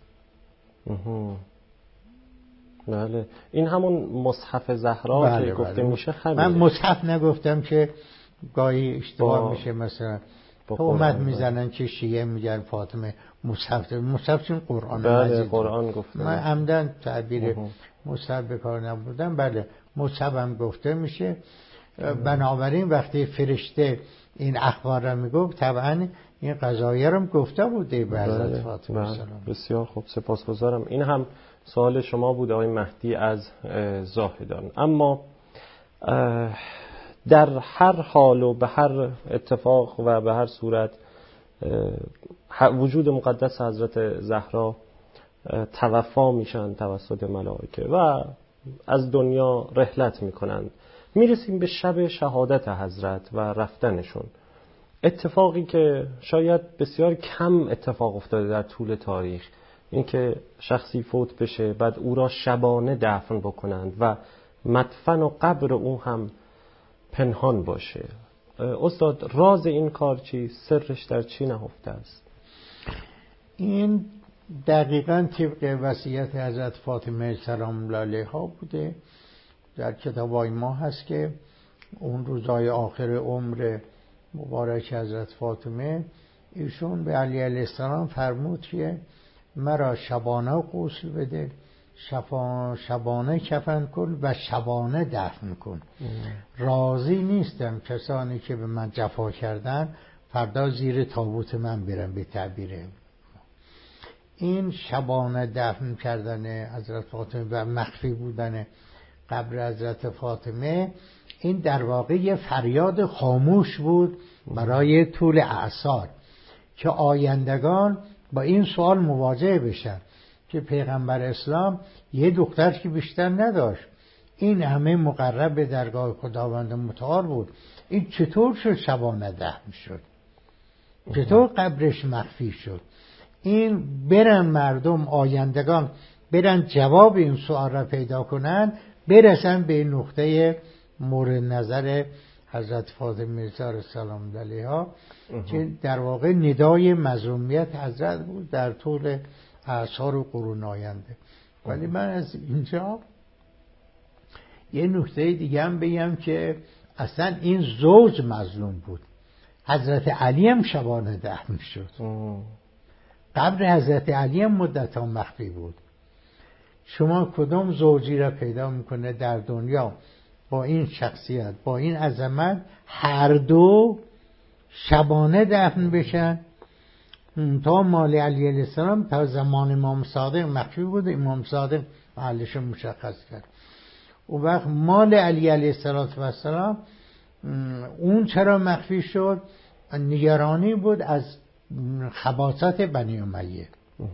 بله، این همون مصحف زهرا که گفته میشه همینه. من مصحف نگفتم که گاهی اشتباه میشه، مثلا تومت میزنن که شیعه میگن فاطمه مصحف چون قرآن بله قرآن گفته. من عمدن تعبیر مصحف به کار نبردم. بله مصحف هم گفته میشه. بنابراین وقتی فرشته این اخبار را میگفت طبعا این قضایه رو گفته بوده به حضرت فاطمه سلام. بسیار خوب، سپاسگزارم. این هم سوال شما بود آقای مهدی از زاهدان. اما در هر حال و به هر اتفاق و به هر صورت وجود مقدس حضرت زهرا توفا میشن توسط ملائکه و از دنیا رحلت میکنند. میرسیم به شب شهادت حضرت و رفتنشون، اتفاقی که شاید بسیار کم اتفاق افتاده در طول تاریخ، اینکه شخصی فوت بشه بعد او را شبانه دفن بکنند و مدفن و قبر او هم پنهان باشه. استاد راز این کار چی؟ سرش در چی نهفته است؟ این دقیقاً طبق وصیت حضرت فاطمه سلام الله علیها بوده. در کتابای ما هست که اون روزای آخر عمر مبارک حضرت فاطمه ایشون به علی علیه السلام فرمود که مرا شبانه غسل بده، شبانه کفن کن و شبانه دفن کن. راضی نیستم کسانی که به من جفا کردن فردا زیر تابوت من برن. به تعبیره این شبانه دفن کردن حضرت فاطمه و مخفی بودن قبر حضرت فاطمه، این در واقع یه فریاد خاموش بود برای طول اعصار که آیندگان با این سوال مواجه بشن که پیغمبر اسلام یه دختر که بیشتر نداشت، این همه مقرب به درگاه خداوند متعال بود، این چطور شد شبانه دفن شد؟ چطور قبرش مخفی شد؟ این برن مردم آیندگان برن جواب این سوال را پیدا کنن، برسن به نقطه مورد نظر حضرت فاطمه زهرا سلام علیها که در واقع ندای مظلومیت حضرت بود در طول اعصار و قرون آینده. ولی من از اینجا یه نکته دیگه هم بگم که اصلا این زوج مظلوم بود. حضرت علی هم شبانه دفن شد. قبر حضرت علی هم مدت‌ها مخفی بود. شما کدام زوجی را پیدا میکنه در دنیا با این شخصیت، با این عظمت، هر دو شبانه دفن بشن؟ تا مال علی علیه السلام تا زمان امام صادق مخفی بود، امام صادق محلش مشخص کرد. اون وقت مال علی علیه السلام اون چرا مخفی شد؟ نگرانی بود از خباثت بنی امیه.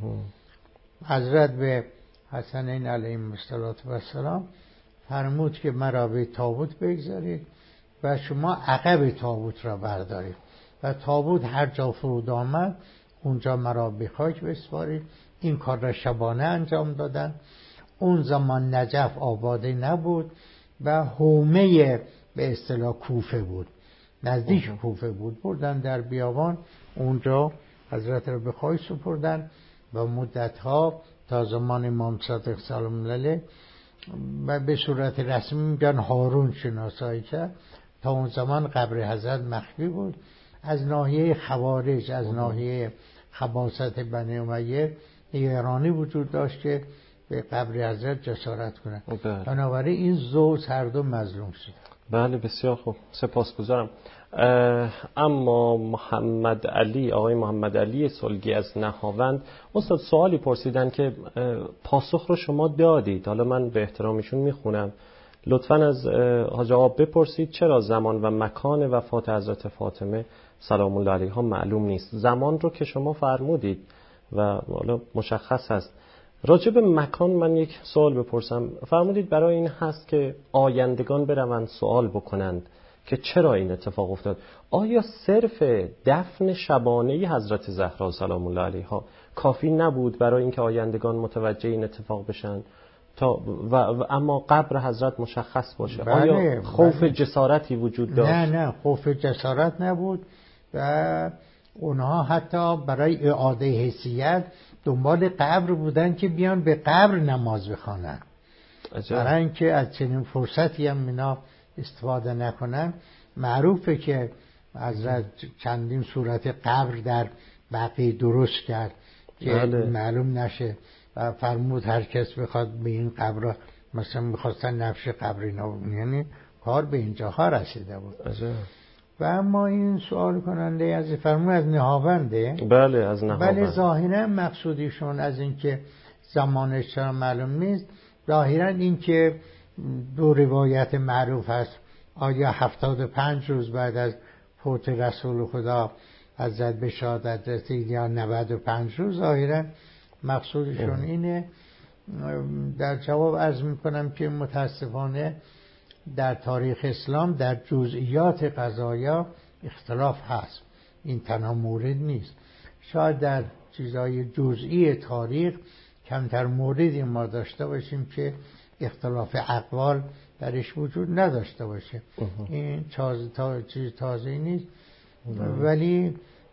حضرت به حسنین علیهم السلام فرمود که مرا به تابوت بگذارید و شما عقب تابوت را بردارید و تابوت هر جا فرود آمد اونجا مرا به خاک بسپارید. این کار را شبانه انجام دادن. اون زمان نجف آباده نبود و حومه به اصطلاح کوفه بود، نزدیک کوفه بود. بردن در بیابان اونجا حضرت را به خاک سپردن و مدتها تا زمان امام صادق سلام علیه و به صورت رسمی میگن هارون شناسایی کرد. تا اون زمان قبر حضرت مخفی بود. از ناحیه خوارج، از ناحیه خباثت بنی امیه ایرانی وجود داشت که به قبر حضرت جسارت کنند. بنابراین این زوج هر دو مظلوم شد. بله بسیار خوب، سپاسگزارم. اما آقای محمد علی سلگی از نهاوند استاد سوالی پرسیدن که پاسخ رو شما دادید، حالا من به احترامشون میخونم. لطفاً از حاج آقا بپرسید چرا زمان و مکان وفات حضرت فاطمه سلام الله علیها معلوم نیست. زمان رو که شما فرمودید و حالا مشخص هست. راجع به مکان من یک سوال بپرسم. فرمودید برای این هست که آیندگان بروند سوال بکنند که چرا این اتفاق افتاد. آیا صرف دفن شبانه حضرت زهرا سلام الله علیها کافی نبود برای اینکه آیندگان متوجه این اتفاق بشن اما قبر حضرت مشخص باشه؟ آیا خوف جسارتی وجود داشت؟ نه خوف جسارت نبود و اونها حتی برای اعاده حیثیت دنبال قبر بودن که بیان به قبر نماز بخوانن، برای اینکه از چنین فرصتی هم اینا استفاده نکنن. معروفه که حضرت چندین صورت قبر در بقیع درست کرد که معلوم نشه و فرمود هر کس بخواد به این قبر، مثلا میخواستن نفش قبر اینا، یعنی کار به اینجاها رسیده بود. و اما این سوال کننده از فرمود از نهاونده. بله از نهاوند. بله ظاهرا مقصودیشون از اینکه زمانش چرا معلوم نیست، ظاهرا این که دو روایت معروف هست، آیا 75 روز بعد از فوت رسول خدا حضرت به شهادت رسید یا 95 روز، ظاهرا مقصودشون اینه. در جواب عرض میکنم که متاسفانه در تاریخ اسلام در جزئیات قضایا اختلاف هست، این تنها مورد نیست. شاید در چیزهای جزئی تاریخ کمتر موردی ما داشته باشیم که اختلاف اقوال درش وجود نداشته باشه. این چیز تازه نیست، ولی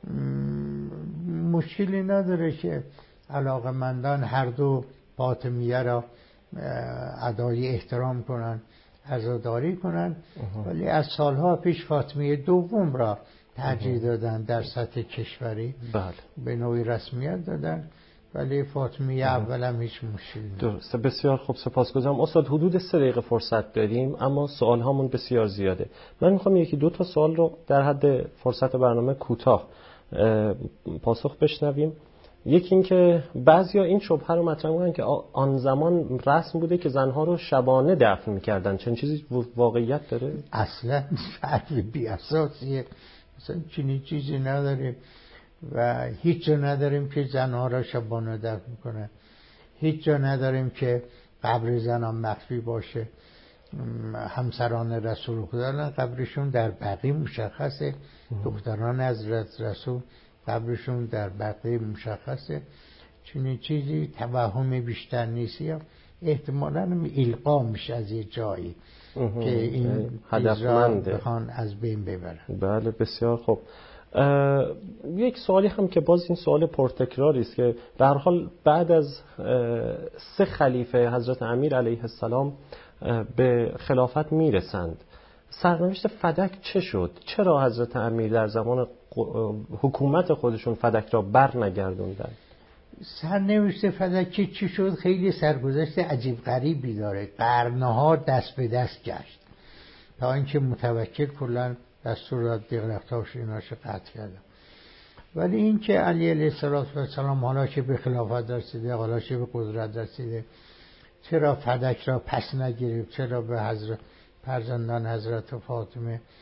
مشکلی نداره که علاقمندان هر دو فاطمیه را ادای احترام کنن، عزاداری کنن. ولی از سالها پیش فاطمیه دوم را ترجیح دادن در سطح کشوری. به نوعی رسمیت دادن، ولی فاطمیه اولم هیچ مشکلی نداره. درسته، بسیار خوب، سپاسگزارم. استاد حدود 3 دقیقه فرصت داریم اما سوال هامون بسیار زیاده. من میخوام 1-2 تا سوال رو در حد فرصت برنامه کوتاه پاسخ بشنویم. یکی این که بعضیا این شبهه رو مطرح می‌کنن که آن زمان رسم بوده که زنها رو شبانه دفن می‌کردن. چنین چیزی واقعیت داره؟ اصلا حرف بی اساسیه. مثلا چنین چیزی نداریم و هیچ جا نداریم که زنها را شبانه دفن می‌کنن. هیچ جا نداریم که قبر زنها مخفی باشه. همسران رسول خدا قبرشون در بقیع مشخصه، دختران حضرت رسول قبرشون در بقیع مشخصه. چنین چیزی توهم بیشتر نیست، یا احتمالاً القا میشه از یه جایی که این هدفمند بخوان از بین ببرن. بله بسیار خوب. یک سوالی هم که باز این سوال پرتکراری است که به هر حال بعد از 3 خلیفه حضرت امیر علیه السلام به خلافت میرسند، سرنوشت فدک چه شد؟ چرا حضرت امیر در زمان حکومت خودشون فدک را بر نگردوندن؟ سرنوشت فدک چی شد؟ خیلی سرگذشت عجیب غریبی داره. قرنها دست به دست گشت تا اینکه متوکل کلا دستور داد دیغرختاش ایناش قطع کردن. ولی این که علی علیه السلام حالا که به خلافت رسیده، حالا که به قدرت رسیده، چرا فدک را پس نگرفت؟ چرا به فرزندان حضرت فاطمه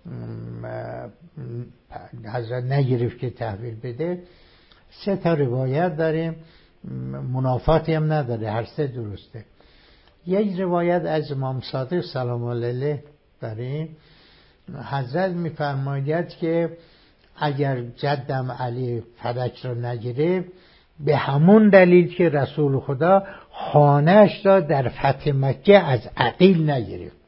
حضرت نگرفت که تحویل بده. 3 تا روایت داریم، منافاتی هم نداره، هر 3 درسته. یک روایت از امام صادق سلام الله علیه داریم، حضرت میفرماید که اگر جدم علی فدک را نگرفت به همون دلیل که رسول خدا خانه‌اش را در فتح مکه از عقیل نگرفت.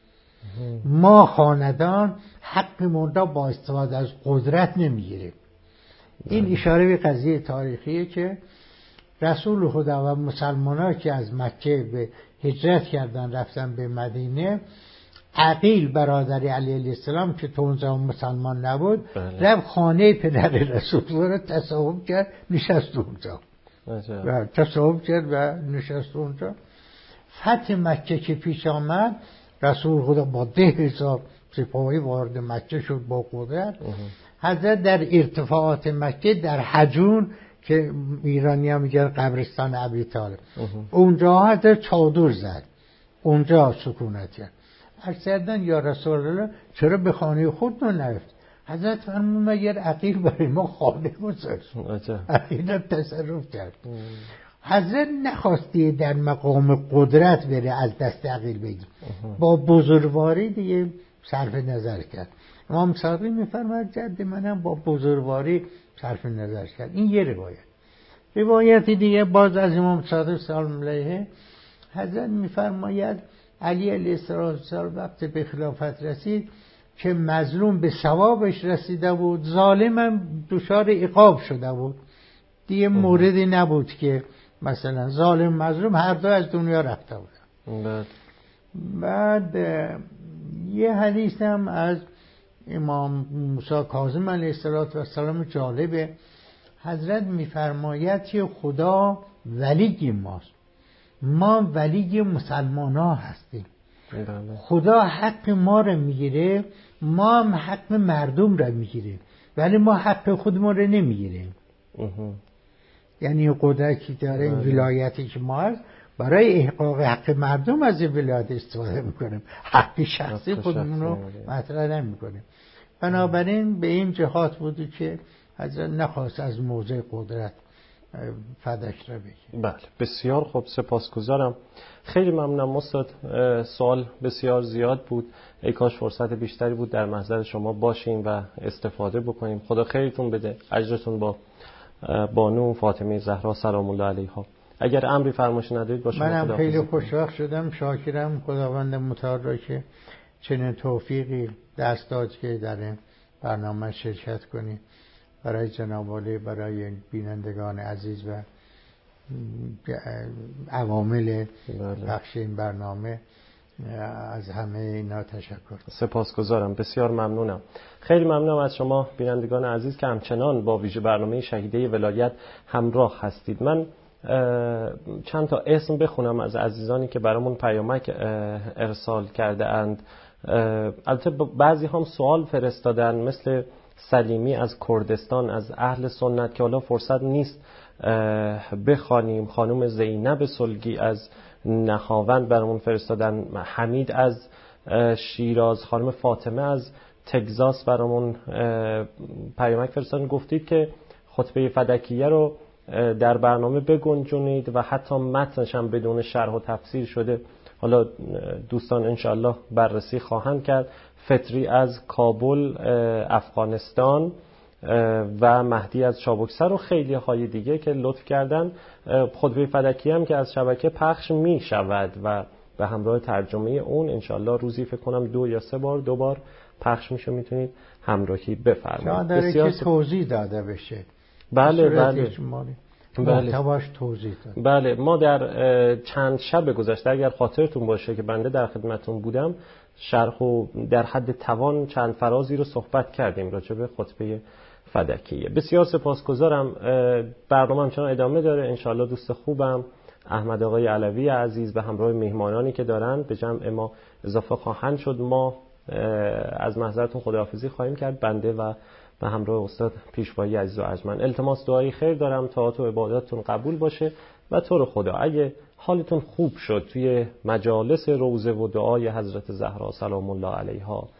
ما خاندان حق مردا با استفاده از قدرت نمیگیریم. این اشاره به قضیه تاریخیه که رسول خدا و مسلمان‌ها که از مکه به هجرت کردن رفتن به مدینه، عقیل برادر علی علیه السلام که تو اونجا مسلمان نبود رفت خانه پدر رسول رو تصاحب کرد، نشست اونجا و تصاحب کرد و نشست اونجا. فتح مکه که پیش آمد، رسول خدا با 10,000 سپاهی وارد مکه شد با قدرت. حضرت در ارتفاعات مکه در حجون که ایرانی هم میگن قبرستان ابی طالب، اونجا حضرت چادر زد، اونجا سکونت کرد. ارسدن یا رسول الله چرا به خانه خود نرفت؟ حضرت فرمود مگر عقیل برای ما خانه گذاشت؟ عقیل تصرف کرد. حضرت نخواستی در مقام قدرت بره از دست عقیل بگیر، با بزرگواری دیگه صرف نظر کرد. امام صادق میفرماید جد منم با بزرگواری صرف نظر کرد. این یه روایت دیگه باز از امام صادق سلام علیه، حضرت میفرماید علی علیه السلام وقتی به خلافت رسید که مظلوم به ثوابش رسیده بود، ظالمم دچار عقاب شده بود، دیگه موردی نبود که مثلا ظالم مظلوم هر دو از دنیا رفته بودن. بعد یه حدیث هم از امام موسی کاظم علیه السلام جالبه. حضرت میفرماید که خدا ولی ماست، ما ولی مسلمان ها هستیم. خدا حق ما رو میگیره، ما هم حق مردم رو میگیریم، ولی ما حق خودمون رو نمیگیریم. یعنی قدرتی داره این ولایتی که ما هست، برای احقاق حق مردم از این ولایت استفاده میکنیم، حق شخصی خودمون رو مطرح نمیکنیم. بنابراین به این جهات بودی که حضرت نخواست از موضع قدرت فدک را بگیر. بله، بسیار خوب، سپاسگزارم. خیلی ممنونم استاد. سوال بسیار زیاد بود، ای کاش فرصت بیشتری بود در محضر شما باشیم و استفاده بکنیم. خدا خیرتون بده، اجرتون با بانو فاطمه زهرا سلام الله علیها. اگر امری فرمایش ندارید با شما منم خیلی خوشوقت شدم، شاکرم خداوند متعال را که چنین توفیقی دست داد که در این برنامه شرکت کنید. برای جناب عالی، برای بینندگان عزیز و عوامل بخش این برنامه، از همه اینا تشکر. سپاسگزارم، بسیار ممنونم. خیلی ممنونم از شما بینندگان عزیز که همچنان با ویژه برنامه شهیده ولایت همراه هستید. من چند تا اسم بخونم از عزیزانی که برامون پیامک ارسال کرده اند. البته بعضی هم سوال فرستادن، مثل سلیمی از کردستان از اهل سنت که حالا فرصت نیست بخوانیم. خانم زینب سلگی از نخاوند برامون فرستادن. حمید از شیراز، خانم فاطمه از تگزاس برامون پیامک فرستادن. گفتید که خطبه فدکیه رو در برنامه بگنجونید و حتی متنش هم بدون شرح و تفسیر شده. حالا دوستان انشاءالله بررسی خواهند کرد. فطری از کابل افغانستان و مهدی از چابکسر و خیلی های دیگه که لطف کردن. خطبه فدکی هم که از شبکه پخش می شود و به همراه ترجمه اون انشاءالله روزی فکر کنم 2 یا 3 بار 2 بار پخش میشه، میتونید همراهی بفرمایید. بسیار که توضیح داده بشه. بله بله محتواش توضیح داد. بله، ما در چند شب گذشته اگر خاطرتون باشه که بنده در خدمتون بودم، شرح و در حد توان چند فرازی رو صحبت کردیم راجع به خطبه فدکیه. بسیار سپاسگزارم. برنامه همچنان ادامه داره. انشالله دوست خوبم احمد آقای علوی عزیز به همراه مهمانانی که دارن به جمع ما اضافه خواهند شد. ما از محضرتون خداحافظی خواهیم کرد، بنده و به همراه استاد پیشوایی عزیز و ارجمند. التماس دعای خیر دارم، طاعات و عباداتتون قبول باشه و تو رو خدا اگه حالتون خوب شد توی مجالس روضه و دعای حضرت زهرا سلام الله علیها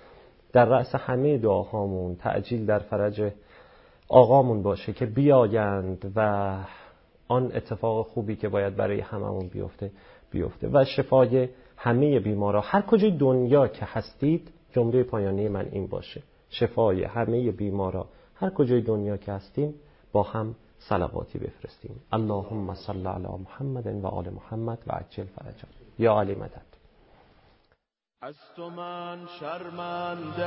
در رأس همه دعاهامون تعجیل در فرج آقامون باشه که بیایند و آن اتفاق خوبی که باید برای هممون بیفته و شفای همه بیمارا هر کجای دنیا که هستید. جمله پایانی من این باشه: شفای همه بیمارا هر کجای دنیا که هستیم با هم صلواتی بفرستیم. اللهم صل علی محمد و آل محمد و عجل فرجهم. یا علی مدد. از تو من شرمنده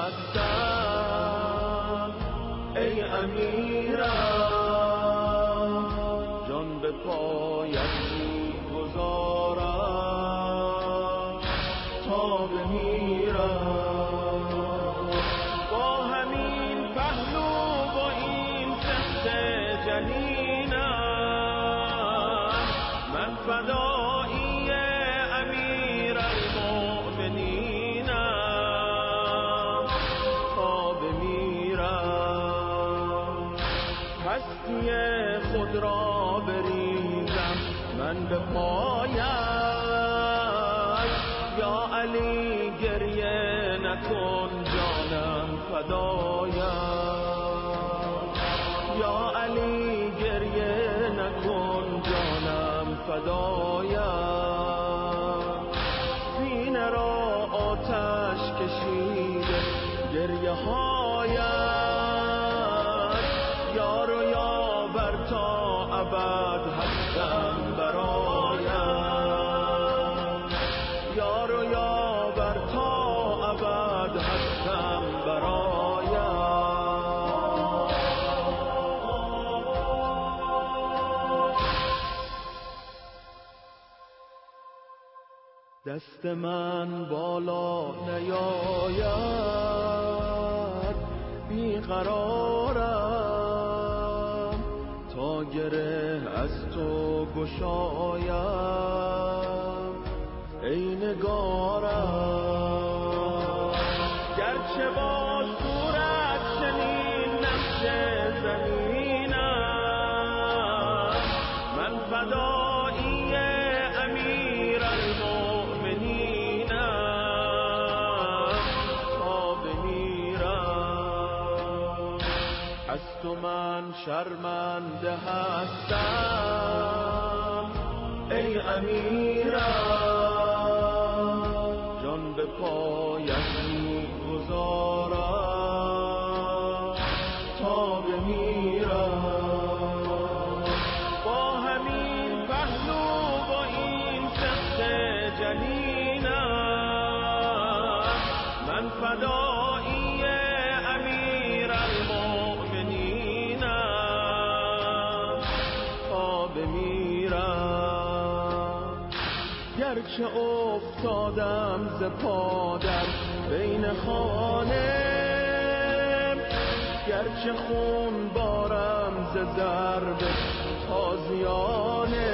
هستم ای امیرم، جان به پایت می‌گذارم تا بمیرم. با همین پهلو و این سخت جنینم من فدایی امیر المؤمنینم تا بمیرم. هستی خود را بریزم من به پایت، یا علی گریه نکن جانم فدایم، یا علی گریه نکن جانم فدایم. سینه را آتش کشیده گریه هایت، یار و یاور تا ابد هستم برایم، یار و یاور تا ابد هستم برایم. دست من بالا نیاید بیقرارم، تا گره از تو گشایم ای نگارم. گرچه با صورت چنین نقش زمینم من فدایی امیر المؤمنینم تا بمیرم. از تو من شرمنده هستم ای امیرم، جان به پایت می‌گذارم تا بمیرم. با همین پهلو و این سخت جنینم من فدایی امیر المؤمنینم تا بمیرم. گرچه افتادم ز پادر بین خانه، گرچه خون بارم ز ضرب تازیانه،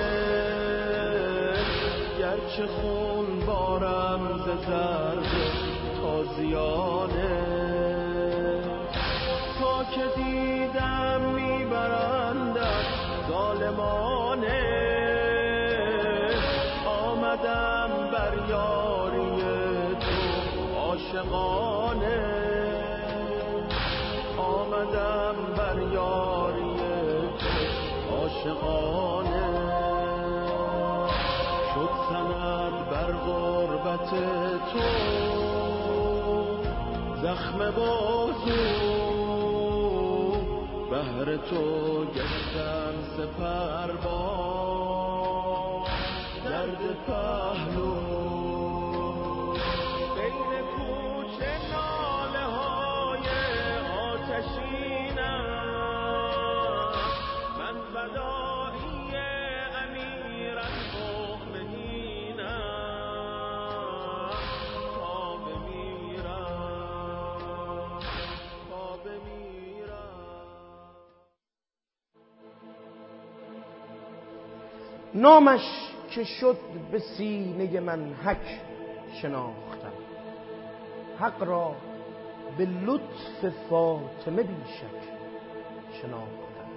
گرچه خون بارم ز ضرب تازیانه. تا که دیدم میبرندم ظالمانه، آمدم بر یاری تو عاشقانه، آمدم بر یاری تو عاشقانه. شد سند بر غربت تو زخم بازو، بهر تو گشتم سپربار درد پهلو. بین کوچه ناله های آتشینم من فدایی امیر المؤمنینم تا بمیرم، تا بمیرم. نامش که شد به سینه من حک شناختم، حق را به لطف فاطمه بیشک شناختم،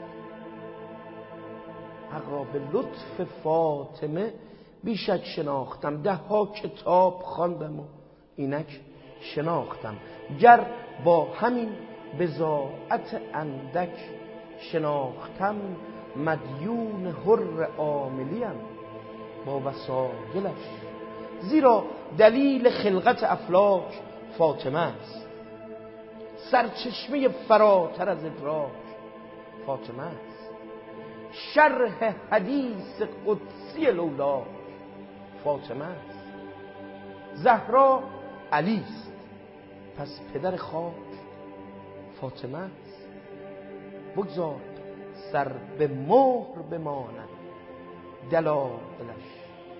حق را به لطف فاطمه بیشک شناختم. 10 کتاب خواندم و اینک شناختم. گر با همین بضاعت اندک شناختم، مدیون حر عاملیم با وسایلش. زیرا دلیل خلقت افلاک فاطمه است، سرچشمه فراتر از ادراک فاطمه است. شرح حدیث قدسی لولا فاطمه است. زهرا علی است، پس پدر خاک فاطمه است. بگذار سر به مهر بماند دلایلش.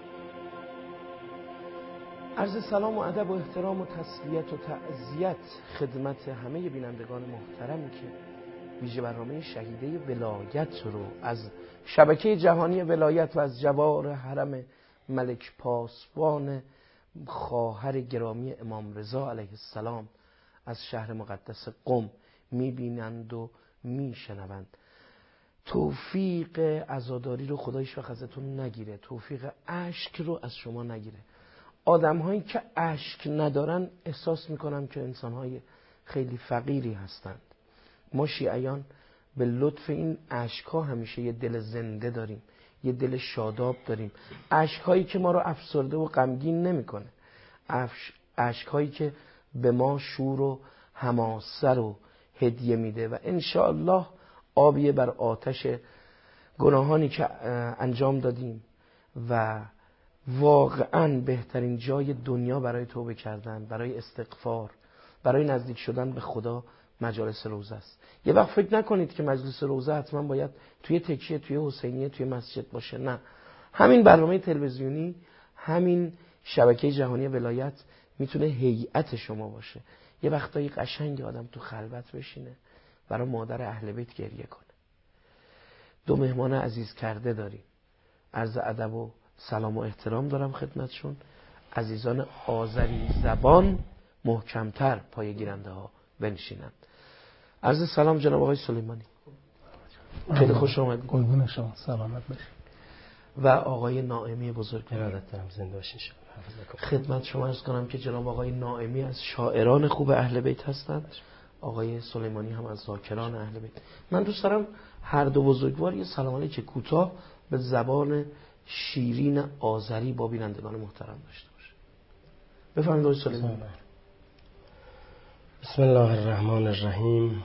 عرض سلام و ادب و احترام و تسلیت و تعزیت خدمت همه بینندگان محترمی که ویژه برنامه شهیده ولایت رو از شبکه جهانی ولایت و از جوار حرم ملک پاسبان خواهر گرامی امام رضا علیه السلام از شهر مقدس قم میبینند و میشنوند. توفیق عزاداری رو خدا هیچ وقت ازتون نگیره، توفیق اشک رو از شما نگیره. آدم هایی که اشک ندارن احساس میکنم که انسان های خیلی فقیری هستند. ما شیعیان به لطف این اشک ها همیشه یه دل زنده داریم، یه دل شاداب داریم. اشک هایی که ما رو افسرده و غمگین نمیکنه، اشک هایی که به ما شور و حماسه رو هدیه میده و انشاءالله آبیه بر آتش گناهانی که انجام دادیم و واقعا بهترین جای دنیا برای توبه کردن، برای استغفار، برای نزدیک شدن به خدا مجالس روزه است. یه وقت فکر نکنید که مجلس روزه حتما باید توی تکیه، توی حسینیه، توی مسجد باشه. نه، همین برنامه تلویزیونی، همین شبکه جهانی ولایت میتونه هیئت شما باشه. یه وقتایی قشنگ آدم تو خلوت بشینه برای مادر اهل بیت گریه کنه. دو مهمان عزیز کرده داریم، عرض ادب و سلام و احترام دارم خدمتشون. عزیزان آذری زبان محکمتر پای گیرنده ها بنشینند. عرض سلام جناب آقای سلیمانی، خیلی خوش آمدید. قربون شما، سلامت باشید. و آقای نائمی بزرگ، ارادت دارم، زنده باشین. خدمت شما عرض کنم که جناب آقای نائمی از شاعران خوب اهل بیت هستند، آقای سلیمانی هم از ذاکران اهل بیت. من دوست دارم هر دو بزرگوار یه سلام علیک کوتاه به زبان شیرین آذری با بینندگان محترم داشته باشه. بفرمایید آقای سلیمانی. بسم الله الرحمن الرحیم.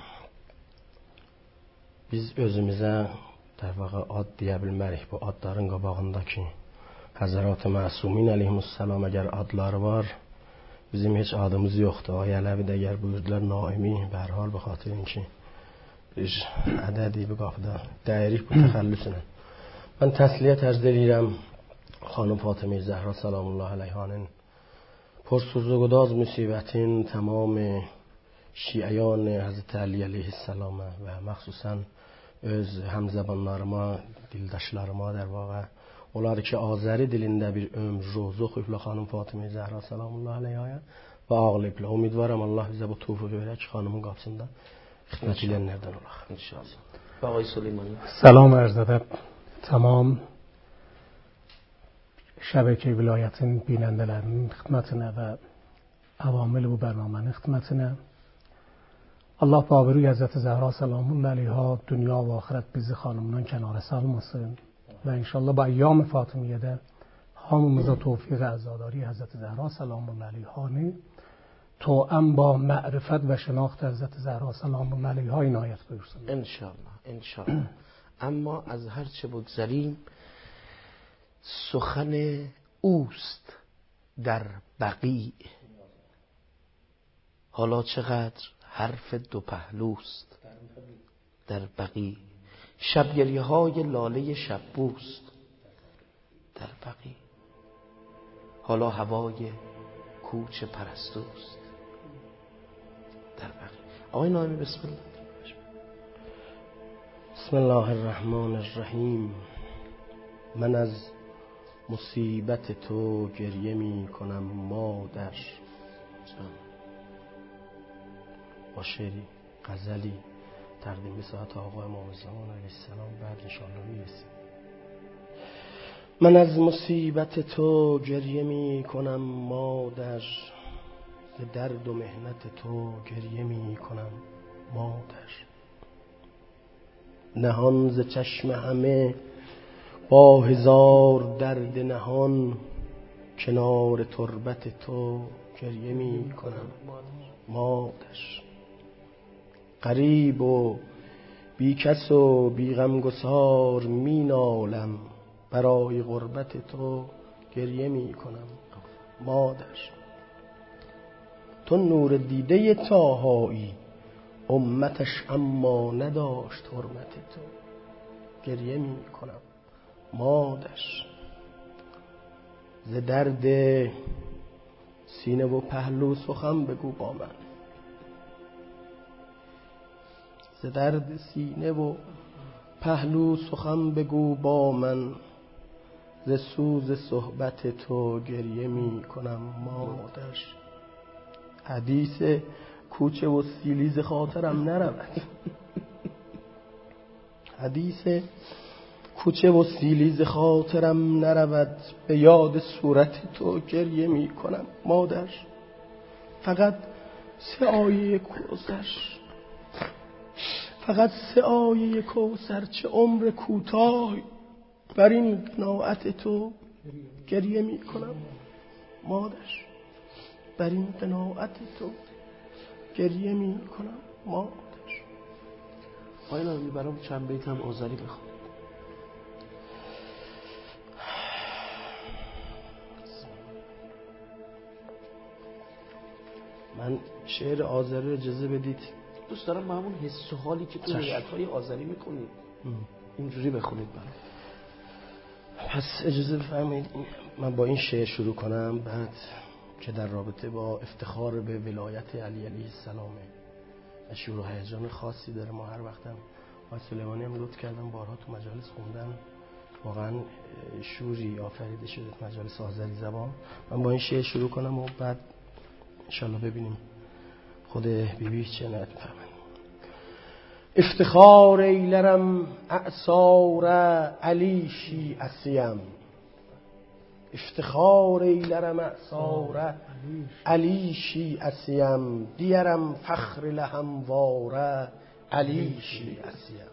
Biz özümüzə در واقع ad deyə bilmərik bu adların qabağındakı Həzrət-i Məsumin əleyhissalam əgər adları var, bizim heç adımız yoxdur. Ay Ələvi də əgər buyurdular Naimi, به هر حال به خاطر اینکه bir ədədi bu qapıda dəyirik bu təxəllüsünə. Mən təsliyyət ərz edirəm xanım Fatıma Zəhra salamullah əleyhanın پرسوزگداز müsibətin tamam şiəyan Həzrət Əli əleyhissalam və məxsusən öz həmzəbanlarıma, dildaşlarıma در واقع onları ki Azəri dilində bir ömr rozu oxuyublar xanım Fatıma Zəhra salamullah əleyhaya və ağlayıblar. Ümidvaram Allah bizə bu tövfiqi verər ki xanımın qapısında xidmət edənlərdən olaq inşallah. و آقای سلیمانی. سلام عرض ادب تمام şəbəkə vilayətin binəndələrinin xidmətinə və avamil bu برنامه xidmətinə. Allah babiri Həzrəti Zəhra salamullah əleyha dünya və axirət bizi xanımdan kənara salmasın və inşallah bu əyyam Fatımiyyədə hamımıza tövfiq əzadari Həzrəti Zəhra salamullah əleyhanı توأم با معرفت و شناخت حضرت زهرا سلام الله علیها عنایت بفرمایید انشاءالله انشاءالله. اما از هر چه بگذریم سخن اوست در بقیع، حالا چقدر حرف دو پهلوست در بقیع. شبگریه های لاله شبوست در بقیع، حالا هوای کوچه پرستوست در بقیع. آقای نائمی بسم الله. بسم الله الرحمن الرحیم. من از مصیبت تو گریه می کنم مادر. با شعری غزلی تقدیم به ساعت آقا امام زمان علیه السلام بعد انشاءالله میرسیم. من از مصیبت تو گریه می کنم مادر، ز درد و محنت تو گریه می کنم مادر. نهان ز چشم همه با هزار درد نهان، کنار تربت تو گریه می کنم مادر. غریب و بی کس و بی غمگسار می نالم، برای غربت تو گریه می کنم مادر. تو نور دیده طاهایی، امتش اما نداشت حرمت تو گریه می کنم مادر. ز درد سینه و پهلو سخن بگو با من، ز درد سینه و پهلو سخن بگو با من، ز سوز صحبت تو گریه می کنم مادر. حدیث کوچه و سیلیز خاطرم نرود، حدیث کوچه و سیلیز خاطرم نرود، به یاد صورت تو گریه می کنم مادر. فقط 3 آیه کوثر، فقط 3 آیه کوثر، چه عمر کوتاه بر این قناعت تو گریه می کنم مادر. بر این قناعت تو گریه می کنم مادر. آقای ناظمی برام چند بیت هم آذری بخون. من شعر آذری رو اجازه بدید دوست دارم با همون حس و حالی که تو هیئت‌های آذری میکنید اینجوری بخونید برام. پس اجازه بفرمایید من با این شعر شروع کنم، بعد که در رابطه با افتخار به ولایت علی علیه السلامه و شور و هیجان خاصی داره. ما هر وقتم آقای سلیمانی هم لطف کردن بارها تو مجالس خوندن، واقعا شوری آفریده شده تو مجالس آذری زبان. من با این شعر شروع کنم و بعد انشالله ببینیم خود بیبی چه نهت می‌فهمن. افتخار ایلرم اعصار علی شیعسیم، افتخار ایلرم اعصار علی شیعسیم، دیرم فخر لهمواره علی شیعسیم.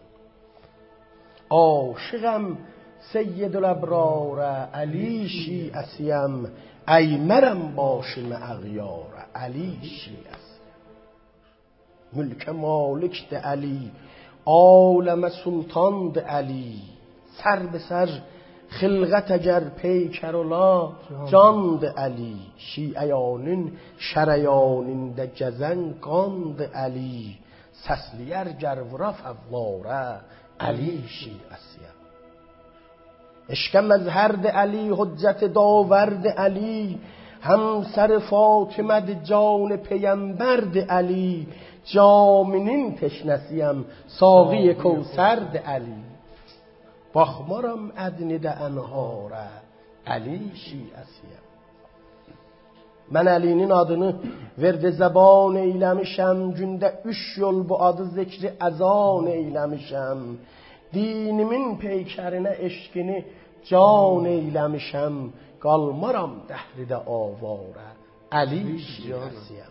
عاشقم سید الابرار علی شیعسیم، ای مرم باشم اغیار علی شیعسیم. ملک مالک ده علی، عالم سلطان ده علی، سر به سر خلقت اگر پیکر ola can de Ali. Şiayanın şərayanında gəzən qan de Ali. Səsliyər gərvura fəvvara Ali şiasiyəm. Eşqə məzhər de Ali, hüccət davər de Ali. Həmsər Fatimə de can peyğəmbər de Ali. Caminin teşnəsiyəm, saği Kevsər de Ali. Baxmaram ədnidə ənhara Ali şiasiyəm. Mən Əlinin adını verdi zəban eyləmişəm, gündə 3 yol bu adı zikri əzan eyləmişəm. Dinimin peykərinə eşqini can eyləmişəm, qalmaram dəhridə avara Ali şiasiyəm.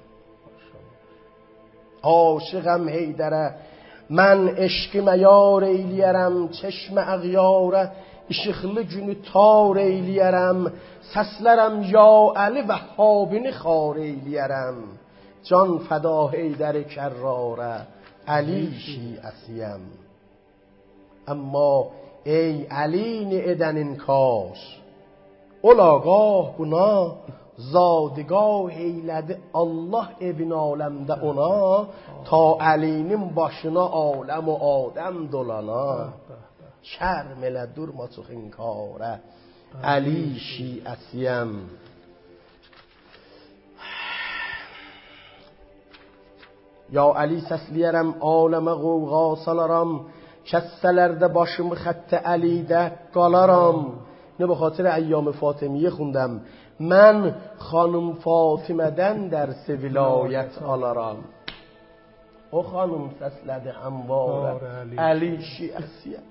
Aşıqəm Heydərə, mən eşqimə yar eyləyərəm, çeşmə əğyarə işıqlı günü tar eyləyərəm. Səslərəm ya Əli Vəhhabini xar eyləyərəm, can fəda Heydəri kərrarə Ali şiasiyəm. Amma ey Əlini edənin kar, olaqah buna zadگاه eylədi Allah evin aləmdə ona, ta Əlinin başına aləm و Adəm dolana. şərm elə durma çox inkara Ali şiasiyəm. Ya Ali səsləyərəm, aləmə qovğa salaram, kəssələrdə başımı xəttə Əlidə qalaram. اینو به خاطر ایام فاطمیه خوندم. من خانم فاطمه‌دن درس ولایت آلارم. او خانم səslədi همواره علی şiasiyəm.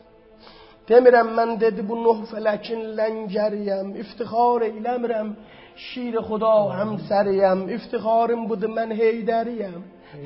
Demirəm mən dedi bu Nuh fələkin ləngəriyəm. İftixar eyləmirəm شیر خدا همسریم، افتخارم بود من حیدریم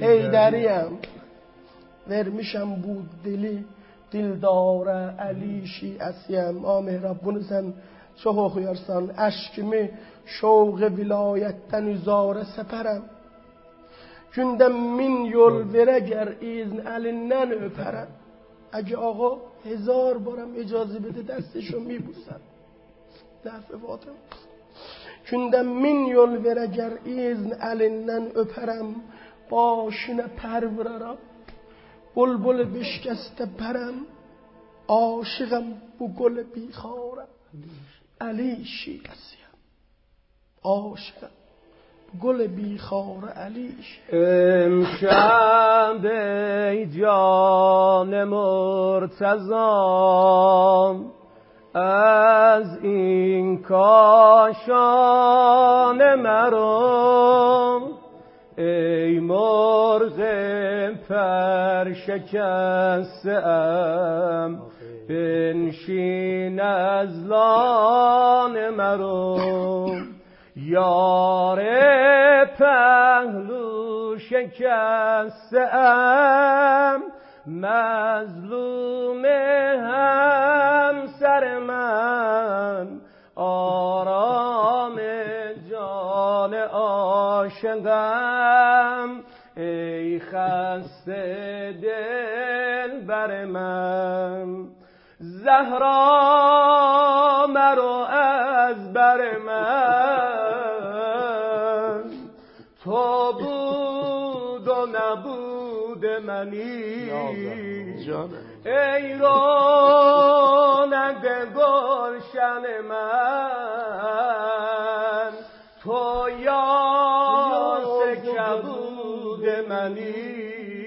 vermişem bu dildara Ali şiasiyem. Amir bunu sen çok okuyarsan aşkımı şovq vilayetten üzare seperem. Gündem min yol vereger izn elinden öperem. Eگه آقا 1000 بارم اجازه بده دستشو میبوسم. نفع فاطمه. Gündem min yol vereger izn elinden öperem. Başına per vurarım. بلبل بشکسته پرم عاشقم bu گل بیخارم علی شیعسیم عاشقم گل بیخار علی امشب ای جان مرتضام از این کاشان مرام ای مرغ پر شکسته‌ام بنشین از لان مرم یار پهلو شکسته‌ام مظلوم همسر من آرام جان عاشقم ای خسته دل بر من زهرا مرو از بر من تو بود و نبود منی ای رونق گلشن من تو یاس کبود منی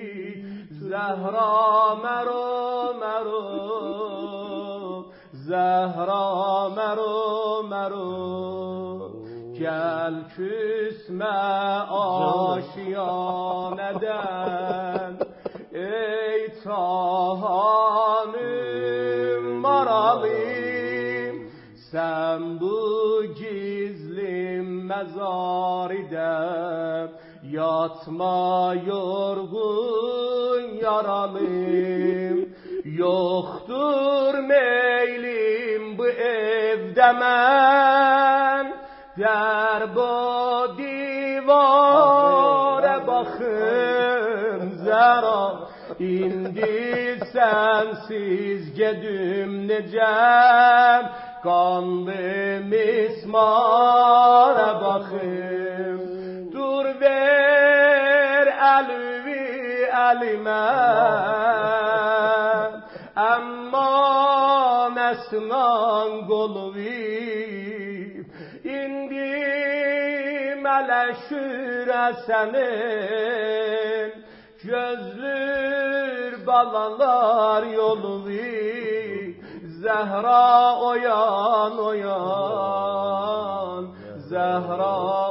زهرا مرو زهرا مرو گل küsme آشیانeden ey tahanım maralıyım sen bu gizli mezaride yatma yorgun yaralıyım yoktur meylim bu evde men der bu divara bakım zara indi sensiz gedim necem kanlı mismara bakım dur ver elvi elime amma nesnan golvi indi meleşür senin gözlür balalar yolvi Zehra oyan Zehra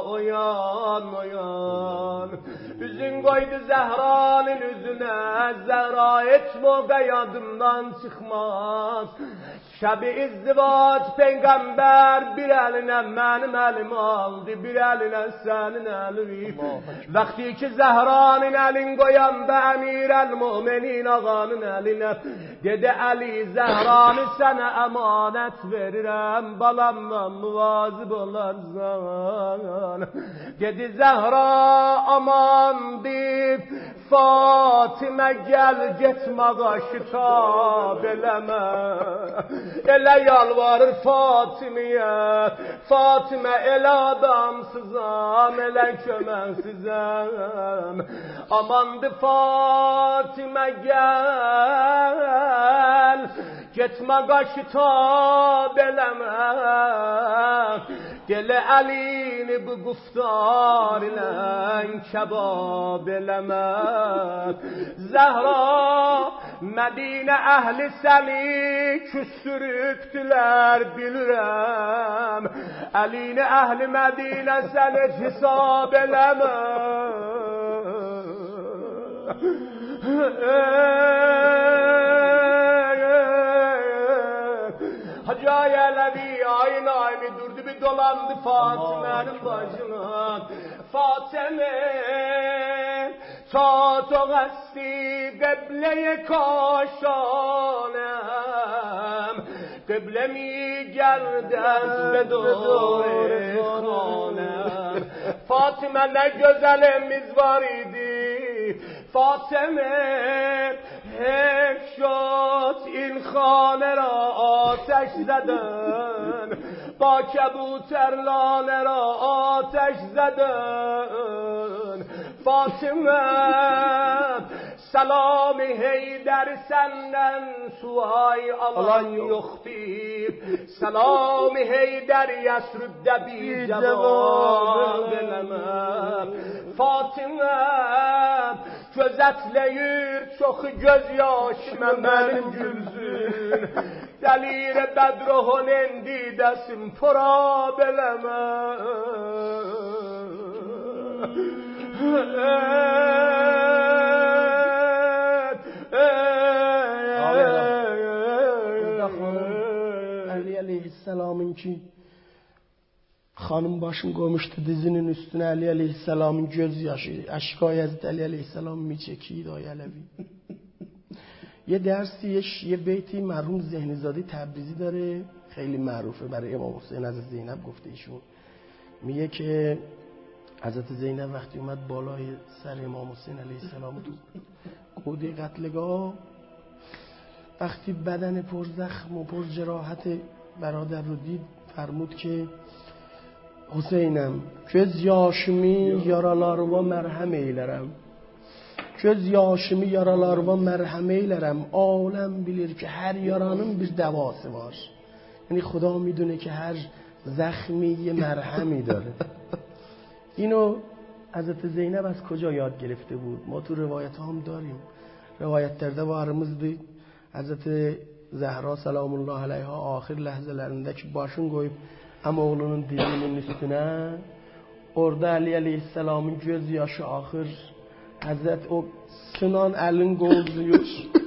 oyan Üzün koydu Zehra'nın üzüne Zehra etme yadımdan çıkmaz Şəbi izdivac peygamber bir eline benim elimi aldı bir eline senin elini Vakti ki Zehra'nın elin koyan da emir el müminin ağanın eline Dedi Ali Zehra'nı sana emanet verirem balamdan muvazib olarsan Dedi Zehra aman deyip Fatime gel gitme kaşıta beleme Ele yalvarır Fatime'ye Fatime ele adamsızam ele kömensizem Amandı Fatime gel Gitme kaşıta beleme Dele elini bu guftar ile kebab eleme Zehra Medine ehli seni küstürüktüler bilirem Elini ehli Medine seni hesap eleme Hacı Alevi aynı durdu bir dolar dolandı Fatime'nin başına. Fatime ta qasti qibləyə kaşanəm, qibləmi gərdəz be dor xanəm. Fatimə nə gözəlimiz var idi, Fatimə hep şad این خانه را آتش زدن، با کبوتر لانه را آتش زدن. فاطمه سلام هیدر senden suay alan yoktur, selam Heydər yəsrüddə bir cevab eləməm. Fatimə gözetleyir çok göz yaşıma mənim gülsün, dəlir bədrohun didəsim pora beləməm. Ali Aleyhisselam'ın ki hanım başını koymuştu dizinin üstüne, Ali Aleyhisselam'ın gözyaşı aşkı Hazreti Ali Aleyhisselam میچکید آی علوی. یه درسی یه بیتی مرحوم ذهنی‌زاده تبریزی داره خیلی معروفه برای امام حسین از زینب گفته ایشون. میگه که حضرت زینب وقتی اومد بالای سر امام حسین علیه السلام تو گوده قتلگاه، وقتی بدن پر زخم و پر جراحت برادر رو دید فرمود که حسینم göz yaşımı yaralarıma merhem eylerem, göz yaşımı yaralarıma merhem eylerem, alem bilir که her yaranın bir devası var. یعنی خدا میدونه که هر زخمی یه مرهمی داره. اینو حضرت زینب از کجا یاد گرفته بود؟ ما تو روایت هم داریم. روایت derdə varımızdı. Hazreti Zəhra سلام الله علیها آخر ləhzələrində ki başını qoyub əmoğlunun dizinin üstünə, orada Ali Aleyhisselamın göz yaşı axır. Həzrət o sınan əlin qolzuyur.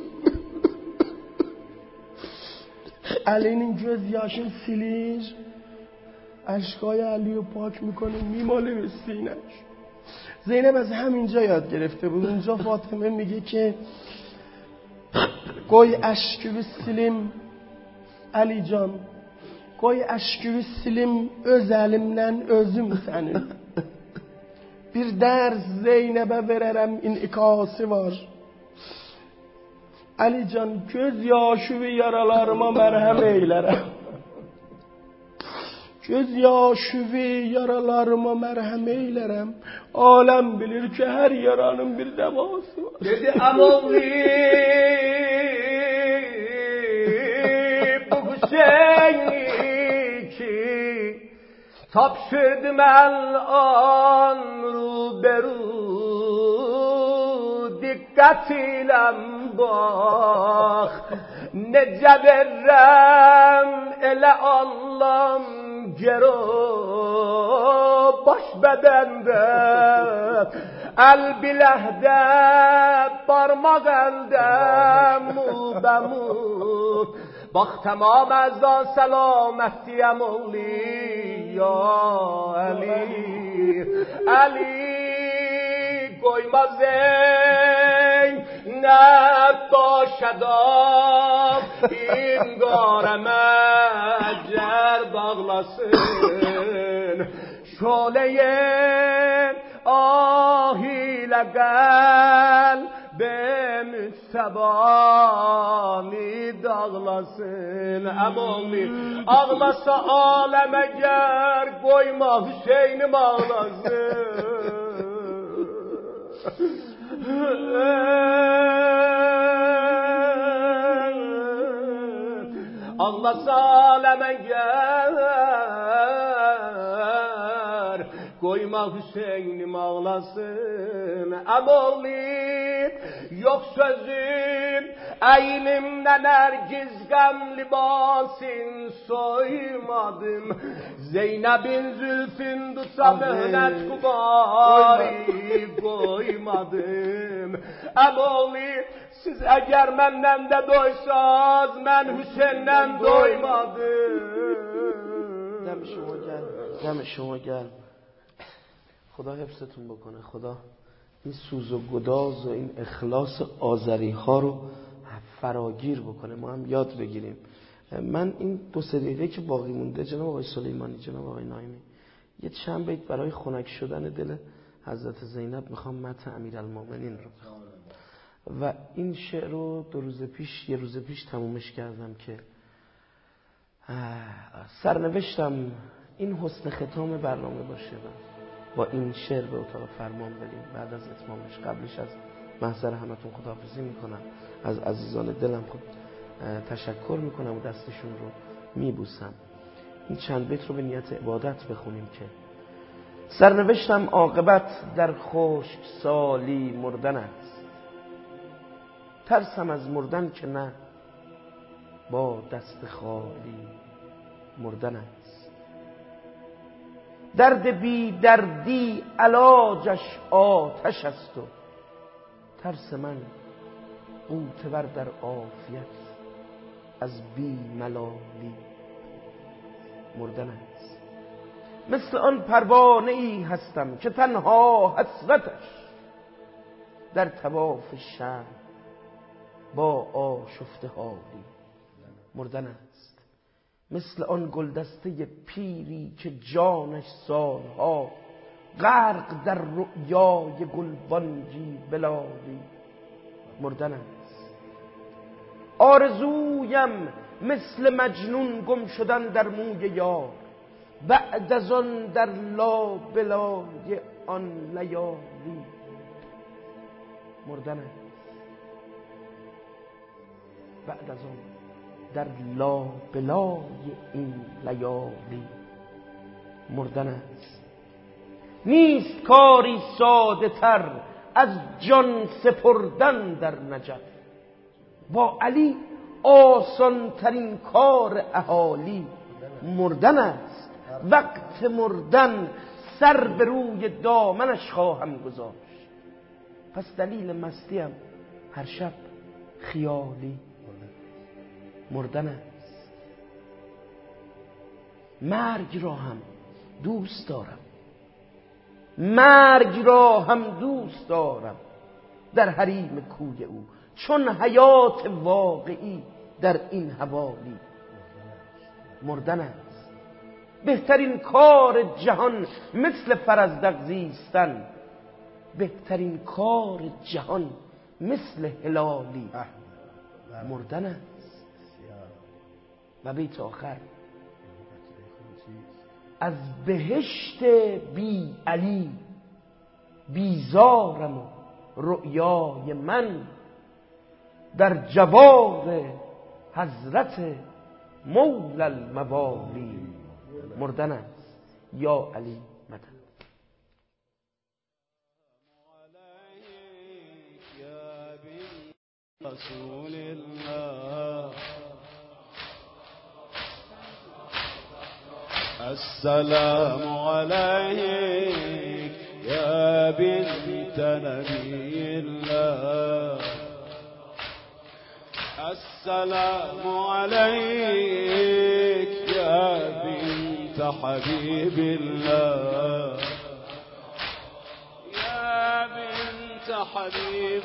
Ali'nin göz yaşını silir. اشکای علی رو پاک میکنه میماله به سینه‌اش. زینب از همینجا یاد گرفته بود. اونجا فاطمه میگه که قوی اشکوی silim Ali can, qoy əşküyü silim öz əlimdən özüm sənin. Bir dərs Zeynəbə verərəm inikası var. Ali can, göz yaşıvı yaralarıma mərhəm eylərəm. Göz yaşıvı yaralarıma mərhəm eylərəm. Aləm bilir ki hər yaranın bir dəvası var. Dedi əmoğli bu Hüseyni ki tapşırdım el-an ruberu, dikkat ile bak necə verrəm elə Allah'ım gero baş bədəndə el biləhdə parmaq əldə mubəmud bak tamam az selametiyem oğli ya Ali Ali koyma Zeynep başadam imgareme cer bağlasın şoleye ahiyle kalbim sebani dağlasın emoli ağlasa aleme ger koyma Hüseyin'im ağlasın ağlasa aleme ger koyma Hüseyin'im ağlasın emoli yok sözüm eynimden ergiz gəm libasin soymadım Zeynep'in zülfün tutsa mühnet kubari koymadım emoli siz eğer menden de doysaz men Hüseyin'den doymadım demişim hocam دم شما گرم. خدا حفظتون بکنه. خدا این سوز و گداز و این اخلاص آذری ها رو فراگیر بکنه، ما هم یاد بگیریم. من این 2-3 دقیقه که باقی مونده جناب آقای سلیمانی، جناب آقای نایمی، یه چند بیت برای خنک شدن دل حضرت زینب میخوام متن امیرالمومنین رو بخونم. و این شعر رو 2 روز پیش، 1 روز پیش تمومش کردم که سرنوشتم این حسن ختام برنامه باشه و با این شعر به اتاق فرمان بریم. بعد از اتمامش قبلش از محضر همتون خداحافظی میکنم، از عزیزان دلم خود تشکر میکنم و دستشون رو میبوسم. این چند بیت رو به نیت عبادت بخونیم که سرنوشتم عاقبت در خشک سالی مردن است، ترسم از مردن که نه با دست خالی مردن است. درد بی دردی علاجش آتش است و ترس من غوطه در عافیت از بی ملالی مردن است. مثل آن پروانه ای هستم که تنها حسرتش در طواف شمع با آشفته حالی مردن است. مثل آن گلدسته پیری که جانش سالها غرق در رؤیای گلبانگی بلالی مردن است. آرزویم مثل مجنون گم شدن در موی یار، بعد از آن در لابلای آن لیالی مردن است. بعد از آن در لابلای این لیالی مردن است. نیست کاری ساده تر از جان سپردن در نجف، با علی آسان ترین کار اهالی مردن است. وقت مردن سر به روی دامنش خواهم گذاشت، پس دلیل مستیم هر شب خیالی مردن است. مرگ را هم دوست دارم، مرگ را هم دوست دارم در حریم کوی او، چون حیات واقعی در این حوالی مردن است. بهترین کار جهان مثل فرزدق زیستن، بهترین کار جهان مثل هلالی مردن است. و بیت آخر از بهشت بی علی بیزارم و رؤیای من در جوار حضرت مولا الموالی مردن است. یا علی مدد. رسول الله السلام عليك يا بنت نبي الله، السلام عليك يا بنت حبيب الله، يا بنت حبيب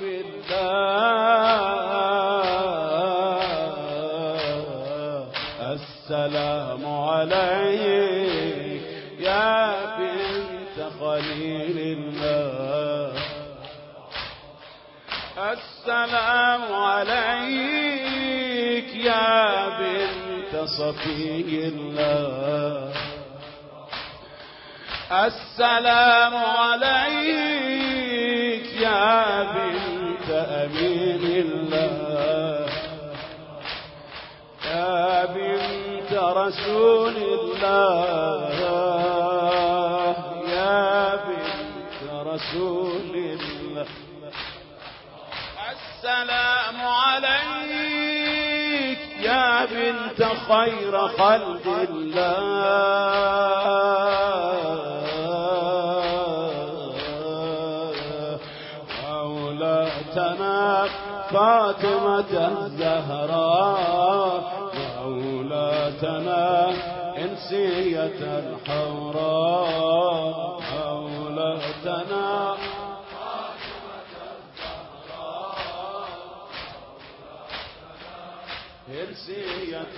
الله، السلام عليك يا بنت خليل الله، السلام عليك يا بنت صفي الله، السلام عليك يا بنت أمين الله، يا بنت رسول الله، يا بنت رسول الله، السلام عليك يا بنت خير خلق الله، مولاتنا فاطمة الزهراء، مولاتنا إنسية الحوراء أولتنا إنسية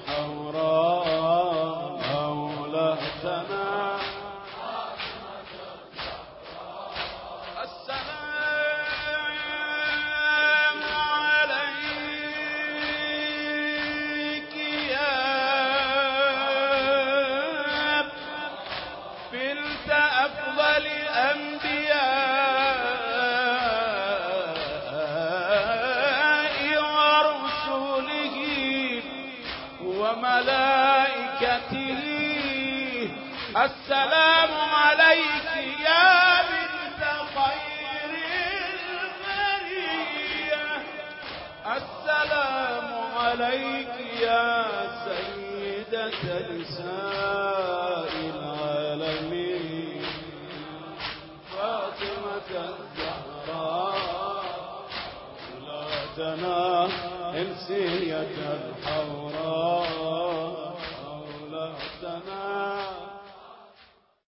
الحوراء أولتنا السلام عليك يا بنت أفضل الأنبياء ورسله وملائكته. السلام عليك يا بنت خير البرية. السلام عليك يا سيدة نساء العالمين فاطمة الزهراء أولادنا إنسية الحوراء